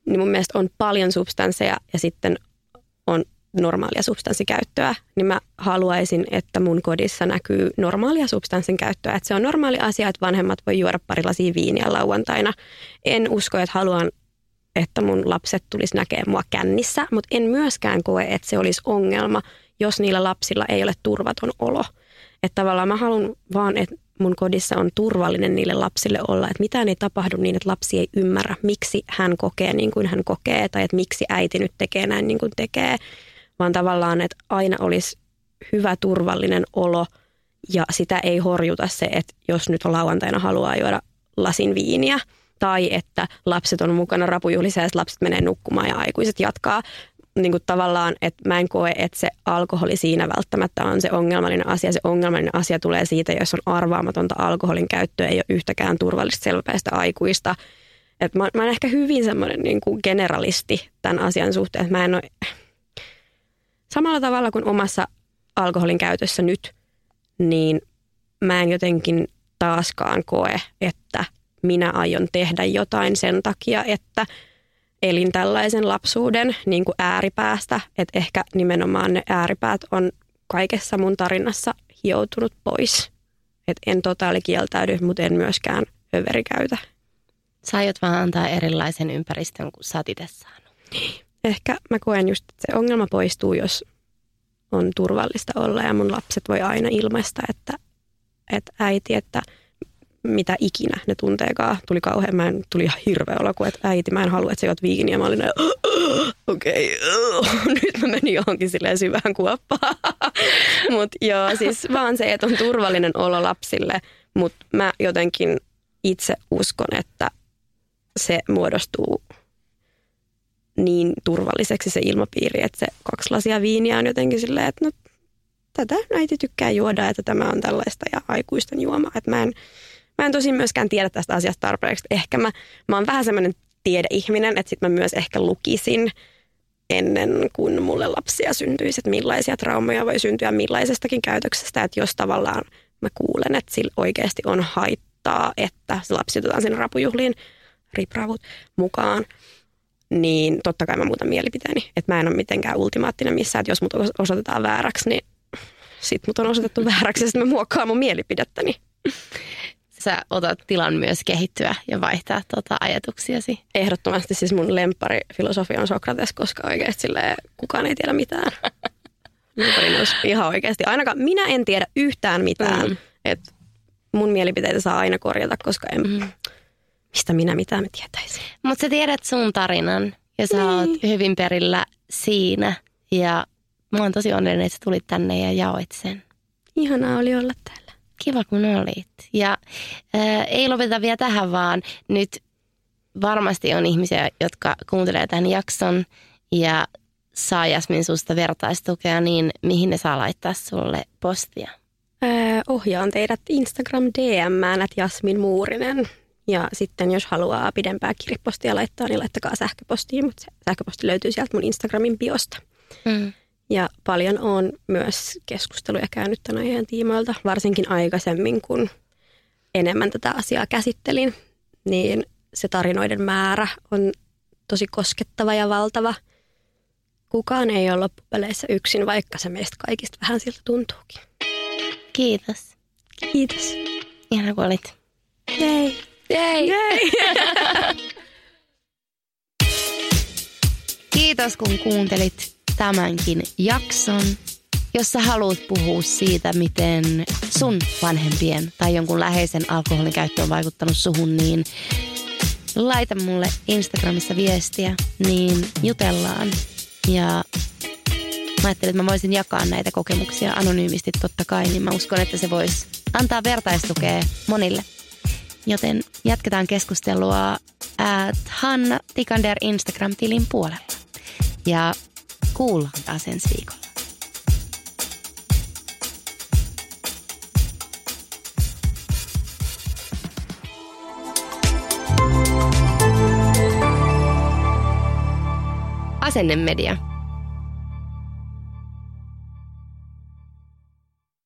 niin mun mielestä on paljon substansseja ja sitten on normaalia substanssikäyttöä, niin mä haluaisin, että mun kodissa näkyy normaalia substanssin käyttöä. Että se on normaali asia, että vanhemmat voi juoda pari lasia viiniä lauantaina. En usko, että haluan, että mun lapset tulisi näkemään mua kännissä, mutta en myöskään koe, että se olisi ongelma, jos niillä lapsilla ei ole turvaton olo. Että tavallaan mä haluan vaan, että mun kodissa on turvallinen niille lapsille olla, että mitään ei tapahdu niin, että lapsi ei ymmärrä, miksi hän kokee niin kuin hän kokee, tai että miksi äiti nyt tekee näin niin kuin tekee, vaan tavallaan, että aina olisi hyvä turvallinen olo ja sitä ei horjuta se, että jos nyt lauantaina haluaa juoda lasin viiniä tai että lapset on mukana rapujuhlissa ja lapset menee nukkumaan ja aikuiset jatkaa. Niin kuin tavallaan, että mä en koe, että se alkoholi siinä välttämättä on se ongelmallinen asia. Se ongelmallinen asia tulee siitä, jos on arvaamatonta alkoholin käyttöä, ei ole yhtäkään turvallista selväpäistä aikuista. Et mä, mä oon ehkä hyvin semmoinen niin kuin generalisti tämän asian suhteen, että mä en ole samalla tavalla kuin omassa alkoholin käytössä nyt, niin mä en jotenkin taaskaan koe, että minä aion tehdä jotain sen takia, että elin tällaisen lapsuuden niin kuin ääripäästä, että ehkä nimenomaan ne ääripäät on kaikessa mun tarinassa hioutunut pois. Että en totaalikieltäydy, mutta en myöskään överikäytä. Sä aiot vaan antaa erilaisen ympäristön, kun sä oot itse saanut. Ehkä mä koen just, että se ongelma poistuu, jos on turvallista olla ja mun lapset voi aina ilmaista, että, että äiti, että mitä ikinä ne tunteekaan. Tuli kauhean, mä en, tuli ihan hirveä olo, kun että äiti, mä en halua, että sä juot viiniä. Mä olin, okei, okay, nyt mä menin johonkin silleen syvään kuoppaan. Mutta joo, siis vaan se, että on turvallinen olo lapsille, mutta mä jotenkin itse uskon, että se muodostuu niin turvalliseksi se ilmapiiri, että se kaksi lasia viiniä on jotenkin silleen, että no tätä äiti tykkää juoda, että tämä on tällaista ja aikuisten juoma. Että mä en, mä en tosin myöskään tiedä tästä asiasta tarpeeksi. Ehkä mä, mä oon vähän semmoinen tiedeihminen, että sit mä myös ehkä lukisin ennen kuin mulle lapsia syntyisi, että millaisia traumoja voi syntyä millaisestakin käytöksestä. Että jos tavallaan mä kuulen, että sillä oikeasti on haittaa, että se lapsi otetaan sinne rapujuhliin, ripravut mukaan, niin totta kai mä muutan mielipiteeni. Että mä en ole mitenkään ultimaattinen missään, että jos mut osoitetaan vääräksi, niin sit mut on osoitettu vääräksi ja sitten mä muokkaan mun mielipidettäni. Sä otat tilan myös kehittyä ja vaihtaa tota ajatuksiasi. Ehdottomasti siis mun lemppari filosofia on Sokrates, koska oikeasti silleen kukaan ei tiedä mitään. Lemppari olisi ihan oikeasti. Ainakaan minä en tiedä yhtään mitään. Mm. Että mun mielipiteitä saa aina korjata, koska en, mm. mistä minä mitään me tietäisin. Mutta sä tiedät sun tarinan ja sä niin. oot hyvin perillä siinä. Ja mä oon tosi onnellinen, että sä tulit tänne ja jaoit sen. Ihanaa oli olla täällä. Kiva kun olit. Ja ää, ei lopeta vielä tähän, vaan nyt varmasti on ihmisiä, jotka kuuntelee tämän jakson ja saa Jasmin susta vertaistukea, niin mihin ne saa laittaa sulle postia? Öö, ohjaan teidät Instagram D M:ään, että Jasmin Muurinen. Ja sitten jos haluaa pidempää kirjepostia laittaa, niin laittakaa sähköpostiin, mutta se sähköposti löytyy sieltä mun Instagramin biosta. Mm. Ja paljon on myös keskusteluja käynyt tämän aiheen tiimoilta, varsinkin aikaisemmin, kun enemmän tätä asiaa käsittelin, niin se tarinoiden määrä on tosi koskettava ja valtava. Kukaan ei ole loppupeleissä yksin, vaikka se meistä kaikista vähän siltä tuntuukin. Kiitos. Kiitos. Ihana kun olit. Jei. Jei. Jei. Kiitos kun kuuntelit tämänkin jakson. Jos sä haluat puhua siitä, miten sun vanhempien tai jonkun läheisen alkoholin käyttö on vaikuttanut suhun, niin laita mulle Instagramissa viestiä, niin jutellaan. Ja mä ajattelin, että mä voisin jakaa näitä kokemuksia anonyymisti totta kai, niin mä uskon, että se voisi antaa vertaistukea monille. Joten jatketaan keskustelua at Hanna Tikander Instagram-tilin puolella. Ja kuullaan taas ensi viikolla. Asennemedia.